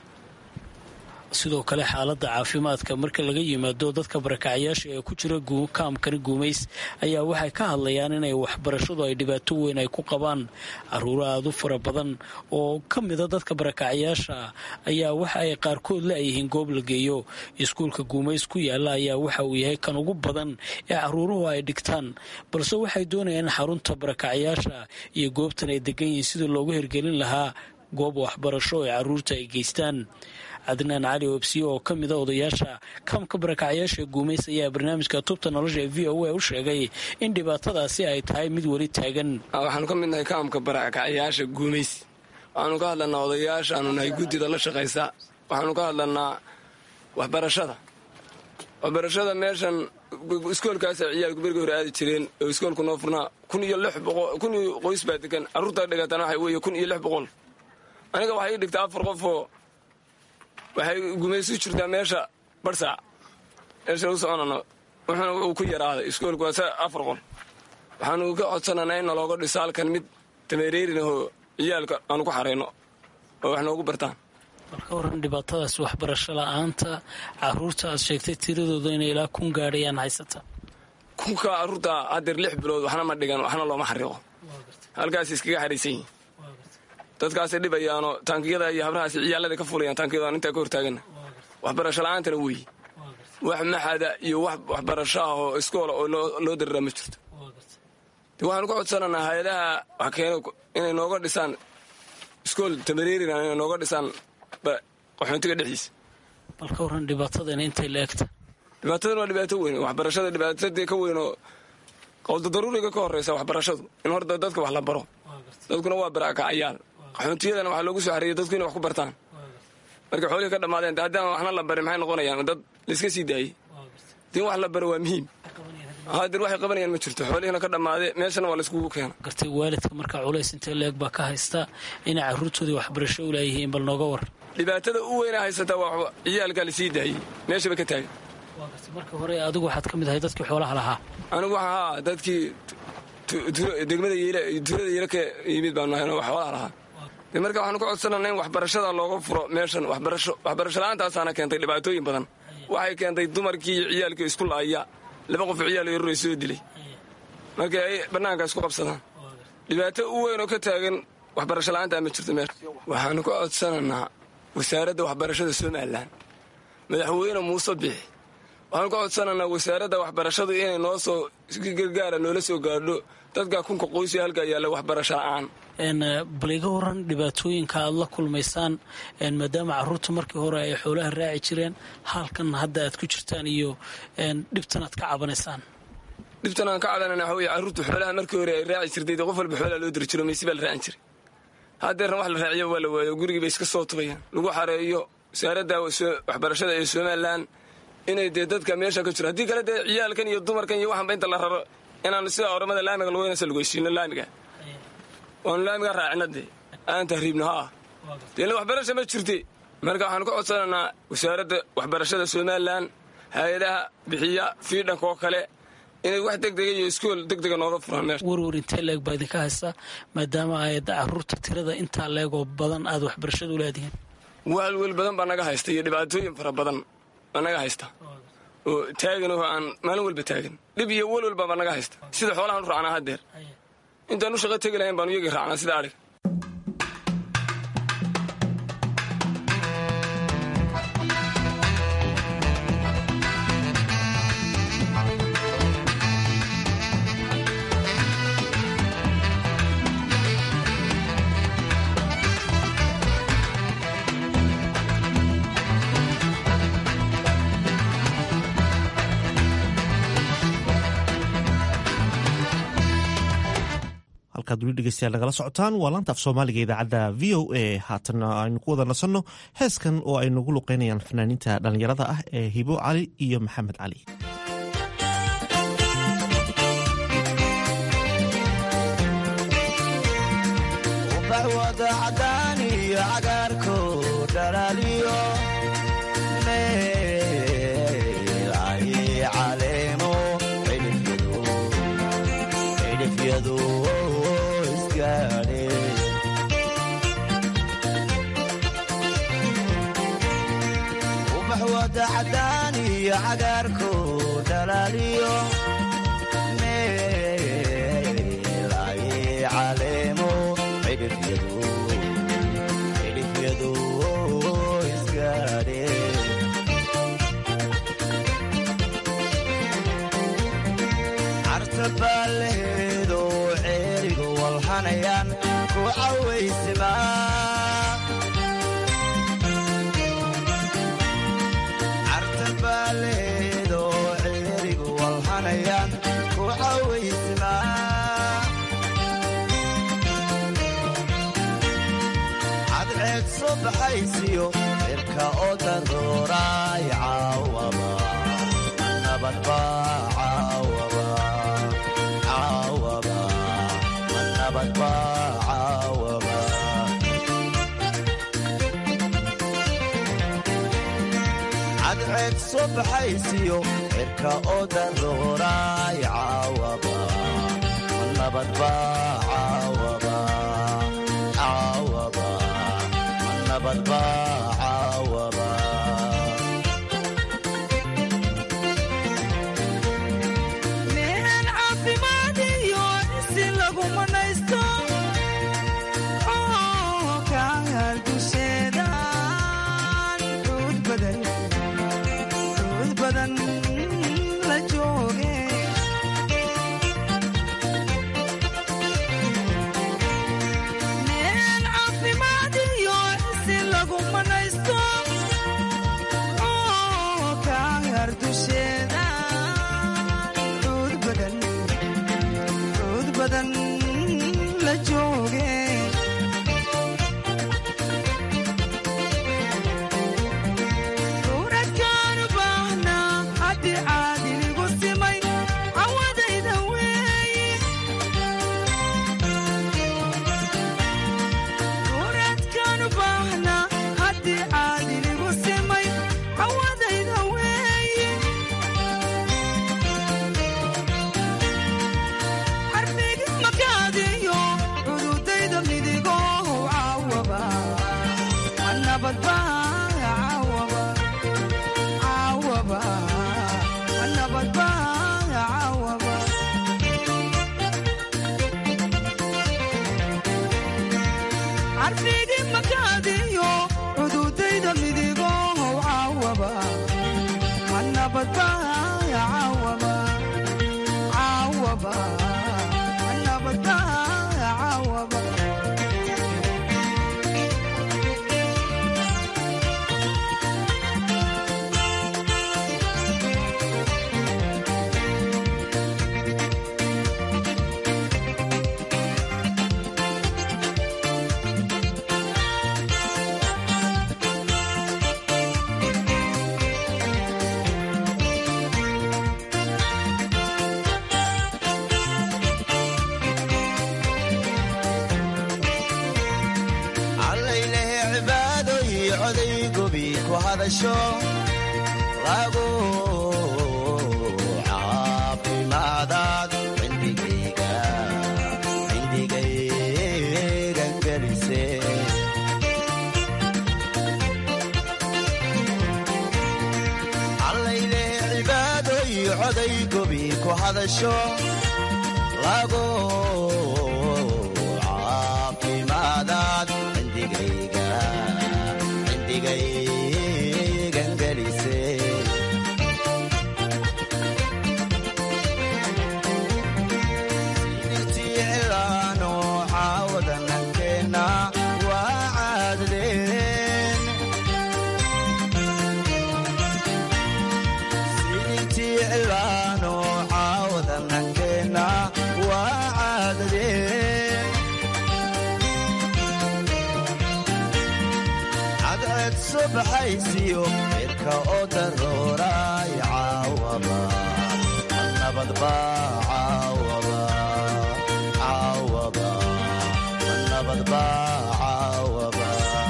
S14: sidoo kale xaaladda caafimaadka marka laga yimaado dadka barakacayaasha ee ku jira kaamkani Guumays ayaa waxay ka hadlayaan inay waxbarashadu ay dhibaato weyn ay ku qabaan. caruuro aad u fara badan oo ka mida dadka barakacayaasha ayaa waxa ay qaarkood leeyihiin goob la geeyo. iskuulka Guumays ku yaala ayaa waxa uu yahay kan ugu badan ee caruuruhu ay dhigtaan, balse waxay doonayaan xarunta barakacayaasha iyo goobtan ay degan yihiin sidii loogu hirgelin lahaa goob waxbarasho ee caruurta ay geystaan. cadnaan cali obsiyo oo ka mida odayaasha kaamka barakacayaasha Guumays ayaa barnaamijka tubta nolosha ee v o a u sheegay in dhibaatadaasi ay tahay mid weli taagan.
S16: waxaanu ka midnahay kaamka barakacayaasha Guumays, waxaanu ka hadlanaa odayaasha aanu nahay guddida la shaqaysa, waxaanu ka hadlanaa waxbarashada waxbarashada meeshan iskoolkaasa ciyaalku berigi hore aadi jireen oo iskoolku noo furnaa kun iyo lix boqol kun iyo qoys baa degan. carruurtaa dhigatana waxa weeye kun iyo lix boqol. aniga waxay ii dhigtaa afar qofoo waxay Guumays u jirtaa meesha barsaac meesha u soconano wuxuuna uu ku yaraaday iskoolku waa afar qol waxaanu ka codsananaa in nalooga dhiso halkan mid tameereerinahoo ciyaalka aanu ku xarayno oo wax noogu bartaan
S14: marka waran dhibaatadaas waxbarasho la'aanta carruurta aad sheegtay tiradooda inay ilaa kun gaadhayaan haysata
S16: kunka carruurta haddeer lix bilood waxna ma dhigan waxna looma xariiqo halkaas iskaga xaraysan yihin dadkaasay dhibayaanoo taankiyada iyo habrahaas ciyaalada ka fulayaan taankiyadaan intaa ka hortaagana waxbarasho la'aantana weeye wax maxada iyo wax waxbarasho ah oo iskoola oo loo darira ma jirto waxaanu ka codsananaa hay-adaha wax keeno inay nooga dhisaan iskool tamareerina inay nooga dhisaan qaxoontiga dhexdiisa
S14: balka waran dhibaatadana intay la egta
S16: dhibaatadan waa dhibaato weyn waxbarashada dhibaatadii ka weynoo qowda daruuriga ka horreysa waxbarashadu in horta dadka wax la baro dadkuna waa barakacayaal qaxoontiyadana waxaa loogu soo xareeyay dadku inay wax ku bartaan markay xoolihii ka dhammaadeen haddaan waxna la barin maxay noqonayaan dad layska sii daayey din wax la baro waa muhiim hadir waxay qabanayaan ma jirto xoolihina ka dhammaade meeshana waa layskugu keena
S14: gartay waalidka markaa culays intee leeg baa ka haysta inay carruurtoodii waxbarasho u laayihiin bal nooga war
S16: dhibaatada u weyna haysata waa ciyaalkaa lasii daayey meeshaba ka taagan
S14: marka hore adigu waxaad ka mid ahay dadkii xoolaha lahaa
S16: anigu waxaa dadkii degmada tuulada yeela ka yimid baanu nahay xoolaha lahaa marka waxaanu ka codsanana in waxbarashada looga furo meeshan waxbarasho la'aantaasaana keentay dhibaatooyin badan waxay keentay dumarkii iyo ciyaalkii isku laaya laba qof ciyaal yaruray soo dilay markii ay bannaanka isku qabsadaan dhibaato u weyn oo ka taagan waxbarasho la'aantaa ma jirto meesha waxaanu ka codsananaa wasaaradda waxbarashada somalilan madaxweyne muuse biixi waxaanu ka codsananaa wasaaradda waxbarashadu inay noo soo gargaara noola soo gaadho dadka kunka qoysi halkaa yaalla waxbarasho la'aan
S14: bal iga waran dhibaatooyinka aad la kulmaysaan maadaama carruurta markii hore ay xoolaha raaci jireen halkan hadda aad ku jirtaan iyo dhibtan aad ka cabanaysaan
S16: dhibtan aan ka cabanana waxa wey carruurta xoolaha markii hore ay raaci jirtay qof walba xoolaha loo diri jiro maysi baa la raacin jiray haddeerna wax la raaciyo waa la waayo gurigii bay iska soo tubayaan lagu xareeyo wasaaradda waxbarashada ee somalilan inay dee dadka meesha ka jiro haddii kale dee ciyaalkan iyo dumarkan iyo waxanba inta la raro inaanu sida oramada laamiga lagoynasa lagoysiino laamiga waanu laamiga raacina dee aan tahriibno ha ah deena waxbarasha ma jirte marka waxaanu ka codsananaa wasaaradda waxbarashada somalilan hay-adaha bixiya fiidhanka oo kale inay wax degdega iyo iskool degdega nooga furaan meesha
S14: warwar intee leeg baa idinka haysta maadaama ayadda carruurta tirada intaa leegoo badan aad waxbarashada u leedihiin
S16: waalwel badan baa naga haysta iyo dhibaatooyin fara badan baa naga haysta oo taagan oo aan maalin walba taagan dhib iyo walwalba baa naga haysta sida xoolahaan u raacnaa haddeer intaan u shaqo tegi lahayn baanu iyagii raacnaa sida adhig
S13: halkaad weli dhegeystayaal nagala socotaan waa laanta af soomaaliga idaacadda v o a haatanna aynu ku wada nasanno heeskan oo ay nagu luqeynayaan fanaaniinta dhallinyarada ah ee hibo cali iyo maxamed cali
S17: cadaan iyo cagaarku dhalaaliyo meel ay caleemo cidhifyadu isgaadheen carta baalleheedo ceerigu walhanayaan ku cawaysimaa leedo ceerigu walhanayaan ku cawaysmaa cadceed soo baxaysiyo cirka oo daruuraay caawaba manabadba caawaba caawaba manabadba caawaba cadceed soo baxaysiyo cirka oo daruuraay caawaba ma nabadba caawaba caawaba ma nabadba caawaba
S18: meel caafimaad iyo si lagu manaysto oo kaagaal dusheedaan xuud badan xuud badan la jooge meel caafimaad iyo si lagu manaysto oo kaagaal dusheedaan xuud badan xuud badan la jooge suuradkaan u baahnaa haddii caadiligu simay cawadayda weeye suuradkaan u baahnaa haddii caadiligu simay cawadayda weeye xarfigi makaadiyo cududayda midigow caawaba ma nabadba caawaba caawaba ma nabadba caawaba xarfigi makaadiyo cududayda midigow caawaba ma nabadba caawaba caawaba ma nabadba caawaba
S17: callaylehe cibaado iyo coday gobi ku hadasho lagu caafimaadaad cindigayga cindigaygan gelise callaylehe cibaado iyo coday gobi ku hadasho lagu caafimaadaad cindigayga cindigaygan gelise sidintii cilaano caawadanankeenna waa caadadeen sidintii cilaano caawadanankeenna waa caadadeen cadceed subaxaysiyo cirka oo daruuraay caawaba ma nabadba caawaba caawaba ma nabadba caawaba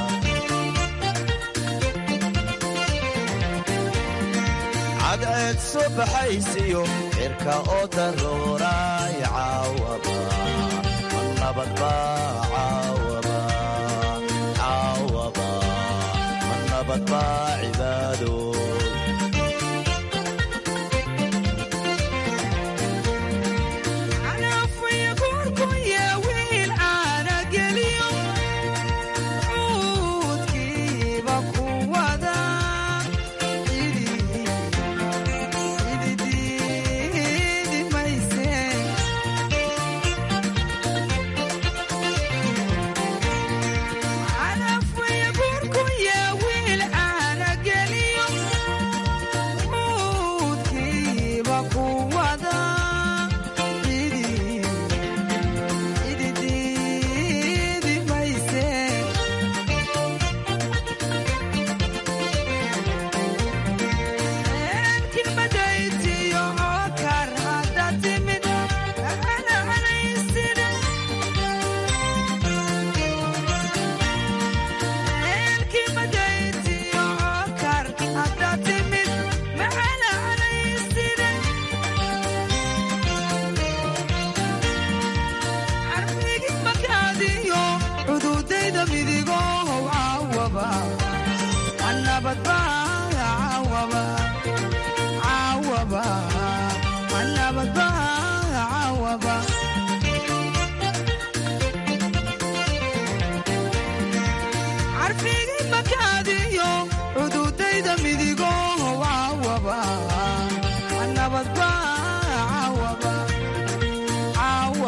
S17: cadceed subaxaysiyo cirka oo daruuraay caawaba ma nabadba caawaba caawaba ma nabadba cibaado
S18: anafaya guurkuya wiil caana geliyo cuudkiiba ku wada cididiidi mayse anafaya guurkuya wiil caana geliyo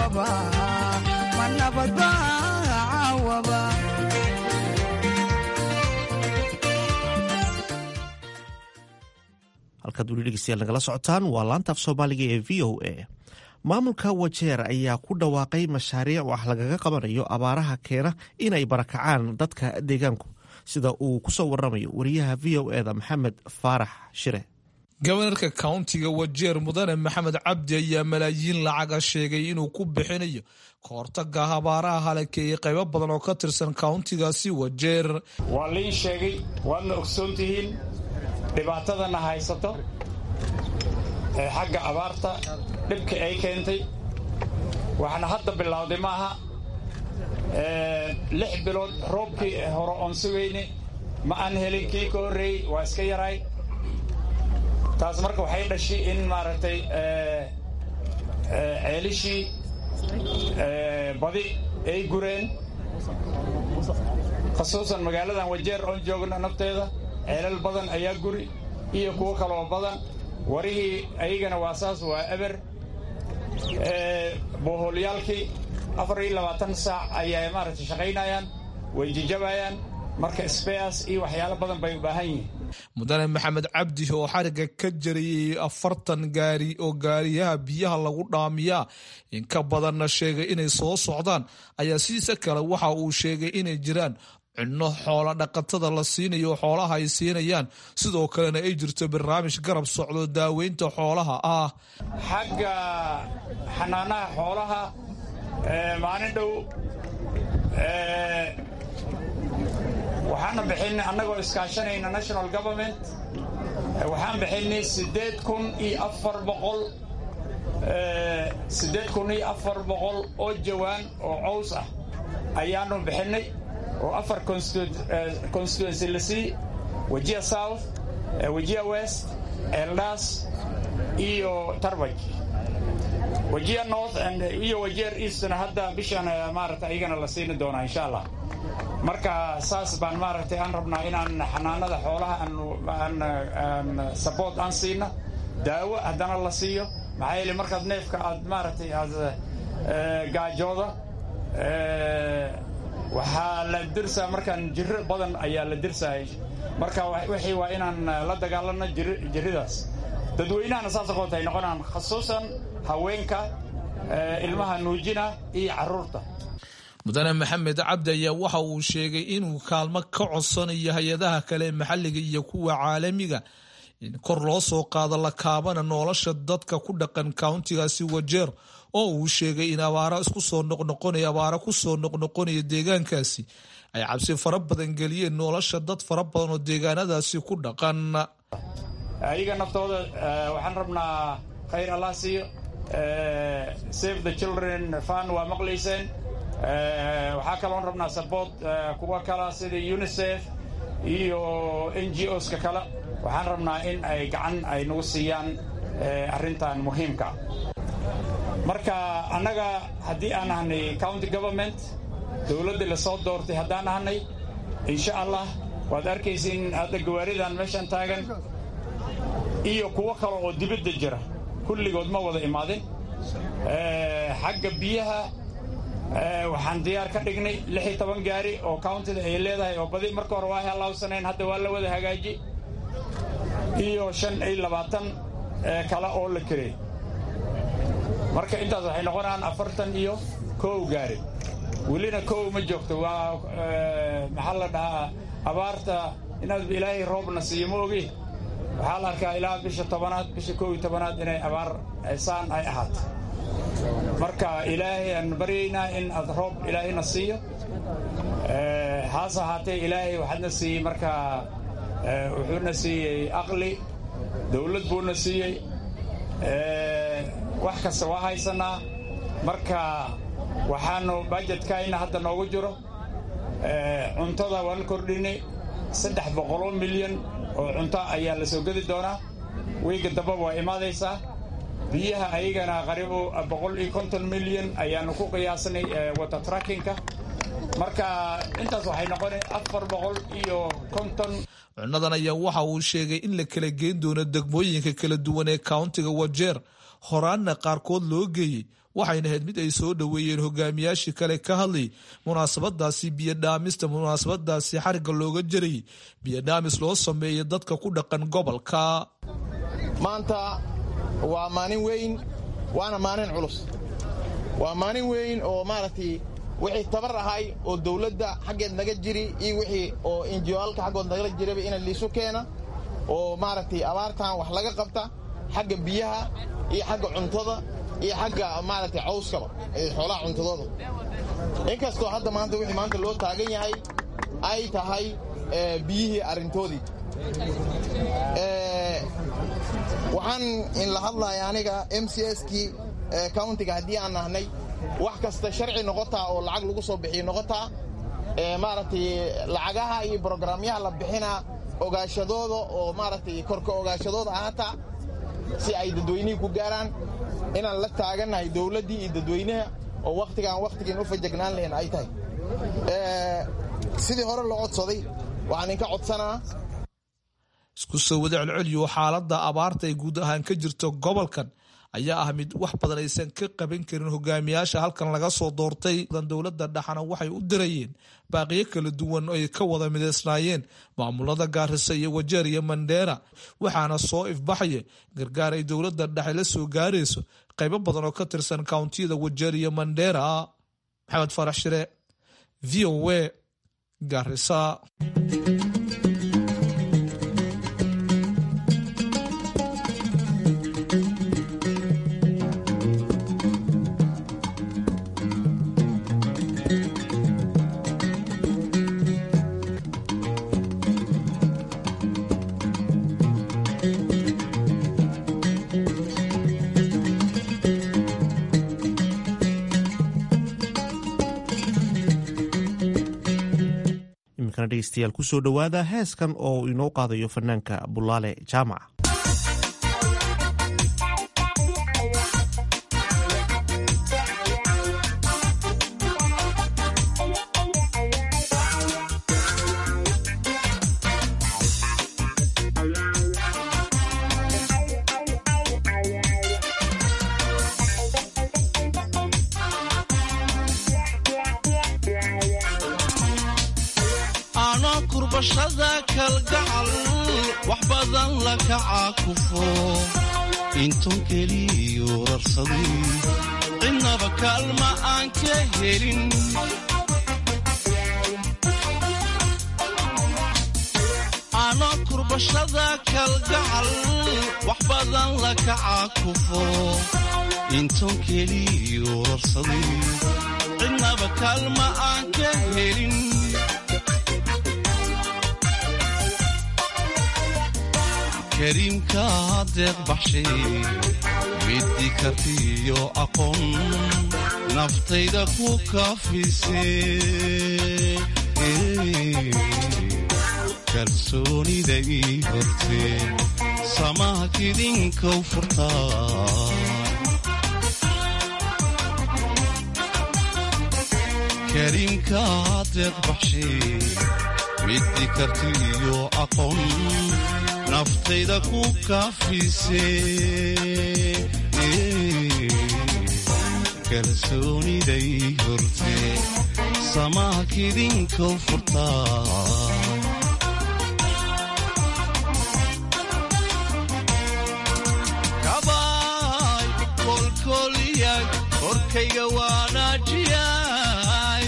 S18: caawaba ma nabadba caawaba
S13: halkaad weli dhegeystayaal nagala socotaan waa laanta af soomaaliga ee v o a. maamulka wajeer ayaa ku dhawaaqay mashaariic wax lagaga qabanayo abaaraha keena inay barakacaan dadka deegaanku, sida uu ku soo waramayo wariyaha v o eda maxamed faarax shire.
S19: gobanarka kauntiga wajeer mudane maxamed cabdi ayaa malaayiin lacaga sheegay inuu ku bixinayo kahortaga abaaraha halakeeyey qaybo badan oo ka tirsan kauntigaasi wajeer.
S20: waa liin sheegay, waadna ogsoontihiin dhibaatadana haysato ee xagga abaarta dhibka ay keentay. waxaana hadda bilowday maaha lix bilood roobkii hore oon sugayne ma aan helin, kii ka horreeyey waa iska yaraay. taas marka waxay dhashay in maaragtay ceelishii badi ay gureen, khasuusan magaaladan wajeer oon joogna nafteeda ceelal badan ayaa guri iyo kuwo kaloo badan. warihii ayagana waa saas, waa eber. booholyaalkii afar iyo labaatan saac ayay maaragtay shaqaynayaan, way jijabayaan. marka speas iyo waxyaalo badan bay u baahan yihiin.
S19: mudane maxamed cabdi oo xariga ka jarayay afartan gaari oo gaariyaha biyaha lagu dhaamiyaa in ka badanna sheegay inay soo socdaan, ayaa sidiisa kale waxa uu sheegay inay jiraan cunno xoola dhaqatada la siinayo oo xoolaha ay siinayaan, sidoo kalena ay jirto barnaamij garab socdo daaweynta xoolaha ah.
S20: xagga xanaanaha xoolaha maalin dhow waxaana bixinay annagoo iskaashanayna national government, waxaan bixinay sideed kun iyo afar boqol sideed kun iyo afar boqol oo jawaan oo cows ah ayaanu bixinay, oo afar constituency la sii: wajia south, wajia west, eldas iyo tarbaj. wajia north iyo wajeer eastna hadda bishan maaragta ayagana la siini doonaa insha allah. marka saas baan maaragtay aan rabnaa inaan xanaanada xoolaha aan support aan siina, daawo haddana la siiyo. maxaa yeele markaad neefka aad maaragtay aad gaajooda waxaa la dirsaa, markaan jiro badan ayaa la dirsaayay. marka wixii waa inaan la dagaalano jiridaas. dadweynahana saas aqoonta ay noqonaan, khasuusan haweenka, ilmaha nuujina iyo caruurta.
S19: mudane maxamed cabdi ayaa waxa uu sheegay inuu kaalmo ka codsanayo hay-adaha kale maxalliga iyo kuwa caalamiga in kor loo soo qaado la kaabana nolosha dadka ku dhaqan kauntigaasi wajeer, oo uu sheegay in abaaro isku soo noqnoqonaya abaaro ku soo noqnoqonaya deegaankaasi ay cabsi fara badan geliyeen nolosha dad fara badan oo deegaanadaasi ku dhaqan.
S20: ayaga naftooda waxaan rabnaa khayr allah siiyo. save the children fund waa maqlayseen. waxaa kaloon rabnaa support kuwa kala sida unicef iyo n g oska kale. waxaan rabnaa in ay gacan ay nagu siiyaan arrintan muhiimka. marka annaga haddii aan ahnay county government, dowladda la soo doortay haddaan ahnay, insha allah waad arkaysiin hadda gawaaridan meeshan taagan iyo kuwo kale oo dibadda jira, kulligood ma wada imaadin. xagga biyaha waxaan diyaar ka dhignay lix iyo toban gaari oo countida ay leedahay, oo badi marka hore waa halaawsaneen, hadda waa la wada hagaaji, iyo shan iyo labaatan kale oo la kirey. marka intaas waxay noqonayaan afartan iyo kow gaari. welina kow ma joogto, waa maxaa la dhahaa abaarta inaad ilaahay roobna siiyo ma ogi. waxaa la arkaa ilaa bisha tobanaad, bisha kow iyo tobanaad inay abaar saan ay ahaato. marka ilaahay aan baryaynaa in aad roob ilaahayna siiyo. haase ahaatee ilaahay waxaadna siiyey, marka wuxuuna siiyey aqli, dowlad buuna siiyey, wax kasta waa haysanaa. marka waxaanu bajetkayna hadda noogu jiro cuntada waan kordhinay saddex boqoloo milyan oo cunto ayaa la soo gedi doonaa. wiiga dambaba waa imaadaysaa. biyaha ayagana qaribo boqol iyo konton milyan ayaanu ku qiyaasnay water trackinka. marka intaas waxay noqona afar boqol iyo konton.
S19: cunnadan ayaa waxa uu sheegay in la kala geyn doono degmooyinka kala duwan ee countiga Wajeer horaanna qaarkood loo geeyey waxayna ahayd mid ay soo dhoweeyeen hogaamiyaashii kale ka hadlay munaasabadaasi biyodhaamista munaasabadaasi xariga looga jiray biyodhaamis loo sameeyey dadka ku dhaqan gobolka.
S21: maanta waa maalin weyn waana maalin culus waa maalin weyn oo maaragtay wixii tabar ahay oo dawladda xaggeed naga jiri iyo wixii oo injiwaalka xaggood nagala jiraba in liisu keena oo maaragtay abaartan wax laga qabta xagga biyaha iyo xagga cuntada iyo xagga maaragtay cawskaba ee xoolaha cuntadooda. inkastoo hadda maanta wixii maanta loo taagan yahay ay tahay biyihii arrintoodii. waxaan in la hadlaya aniga M C S kii countiga haddii aan nahnay wax kasta sharci noqotaa oo lacag lagu soo bixiyo noqotaa maaragtay lacagaha iyo brograamyaha la bixinaa ogaashadooda oo maaragtay korka ogaashadooda ahaataa si ay dadweynihii ku gaaraan inaan la taagannahay dawladdii iyo dadweynaha oo wakhtigaan wakhtigiin u fajagnaan lahayn ay tahay. sidii hore loo codsaday waxaan inka codsanaa
S19: isku soo wada celceliyo xaaladda abaarta ay guud ahaan ka jirto gobolkan ayaa ah mid wax badan aysan ka qaban karin hogaamiyaasha halkan laga soo doortay. dowladda dhaxana waxay u dirayeen baaqiyo kala duwan oo ay ka wada midaysnaayeen maamulada Gaarisa iyo Wajeer iyo Mandera waxaana soo ifbaxaya gargaar ay dowladda dhexe la soo gaarayso qaybo badan oo ka tirsan countiyada Wajeer iyo Mandera. Maxamed Farax Shire V O A Gaarisa.
S13: dhegeystayaal kusoo dhowaada heeskan oo inoo qaadayo fanaanka Bulaale Jaamac.
S22: bashada kalgacal wax badan la kacakufo intuu keliyo rarsaday cidnaba kaalma aan ka helin ano kurbashada kalgacal wax badan la kacakufo intuu keliyo rarsaday cidnaba kaalma aan ka helin كريمكا ديق بحشي مدي كرتيو أقوم نفتيدا كوكا في سي كرسوني داي هرتي سماكي دين كوفرتان كريمكا ديق بحشي مدي كرتيو أقوم naftayda ku kaafisee kalsooniday hortee samaakidinkow furtaa kabaay kolkoliyay korkayga waanaajiyay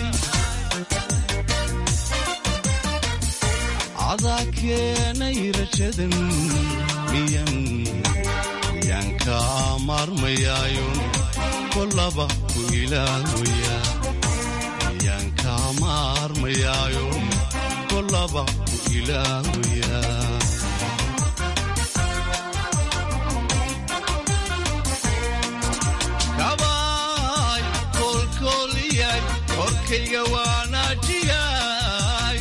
S22: adaa keenay rajadan miyan miyaan kaa maarmayaayon kolaba ku ilaawaya miyaan kaa maarmayaayon kolaba ku ilaawaya kabaay kolkoliyay korkayga waanaajiyay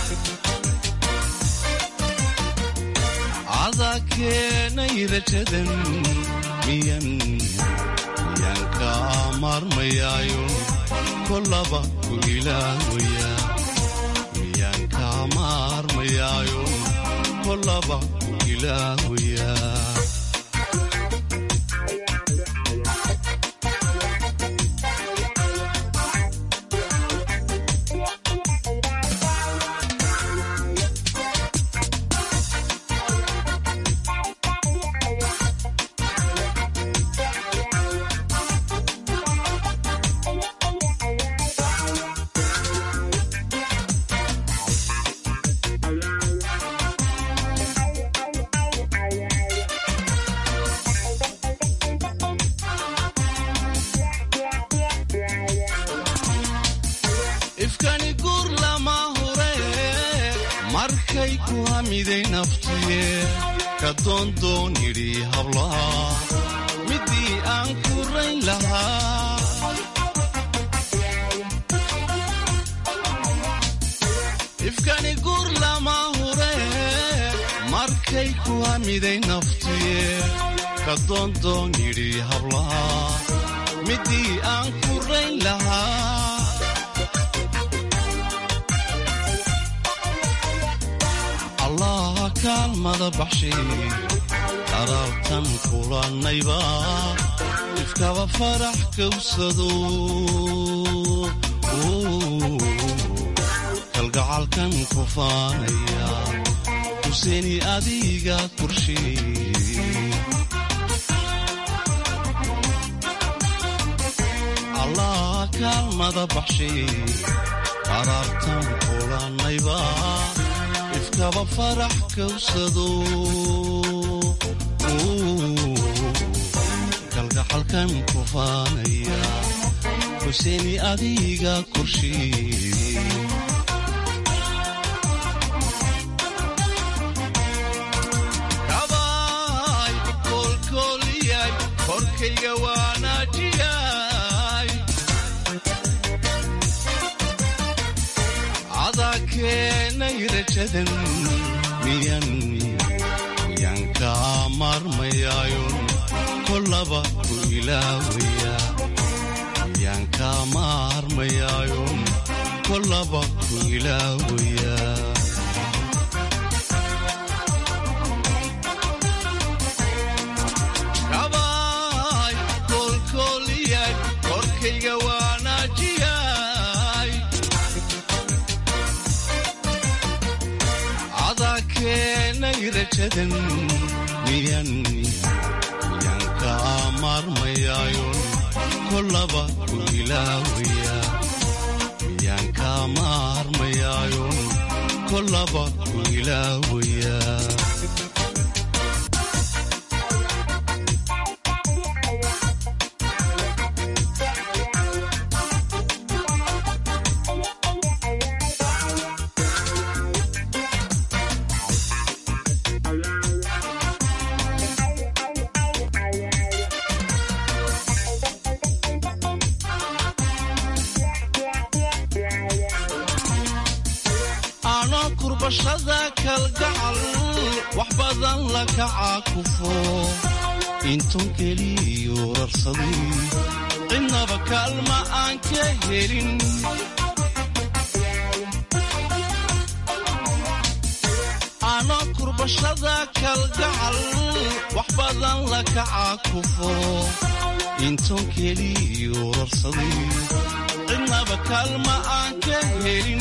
S22: keenay rajadan miyan miyaan kaa maarmayaayon kolaba ku ilaawaya miyaan kaa maarmayaayo kolaba ku ilaawaya ifkani guur lama hure markay ku hamiday naftiye ka doondoon yidhi hablaha midii aan ku rayn lahaa ifkani guur lama hure markay ku hamiday naftiye ka doondoon yidhi hablaha midii aan ku rayn lahaa allah kaalmada baxshay qaraabtan kulannayba ifkaba farax kawsado kalgacalkan ku faanaya huseeni adiga kurshey allah kaalmada baxshay qaraabtan kulannayba ifkaba farax kawsado kalgaxalkan ku faanaya huseeni adiga kurshey kabaay koolkooliyay korkayga waanaajiyay adaa keenay rajadan miyan miyaan kaa maarmayaayon kolaba ku ilaawaya miyaan kaa maarmayaayon kolaba ku ilaawaya kabaay koolkooliyay korkayga waanaajiyay adaa keenay rajadan miyan miyaan kaa maarmayaayon kolaba ku ilaawaya miyaan kaa maarmayaayon kolaba ku ilaawaya anoo kurbashada kalgacal wax badan la kacaa kufo intoon keliyo rarsaday cidnaba kaalma aan ka helin anoo kurbashada kalgacal wax badan la kacaa kufo intoon keliyo rarsaday cidnaba kaalma aan ka helin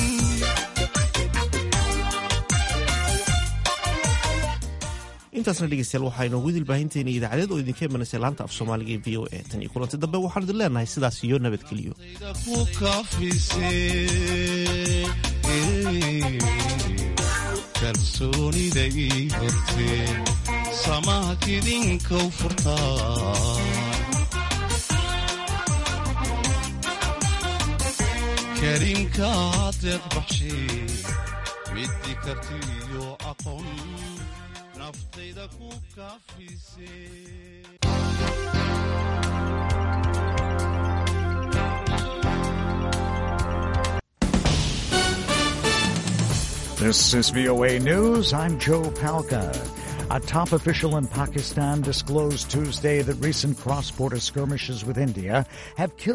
S13: intaasna dhegeystayaal waxaa inoogu dilbaahinteena idaacadeed oo idinka imanaysa laanta af soomaaliga ee v o a tan iyo kulanti dambe waxaan idin leenahay sidaas iyo nabadgeliyo
S22: ku kaafisee kalsoonida ii hortee samaakidinkow furtaa karimkaa deeq baxshay midii kartiyo aqoon naftayda ku kaafisee
S4: This is V O A News. I'm Joe Palca. A top official in Pakistan disclosed Tuesday that recent cross-border skirmishes with India have killed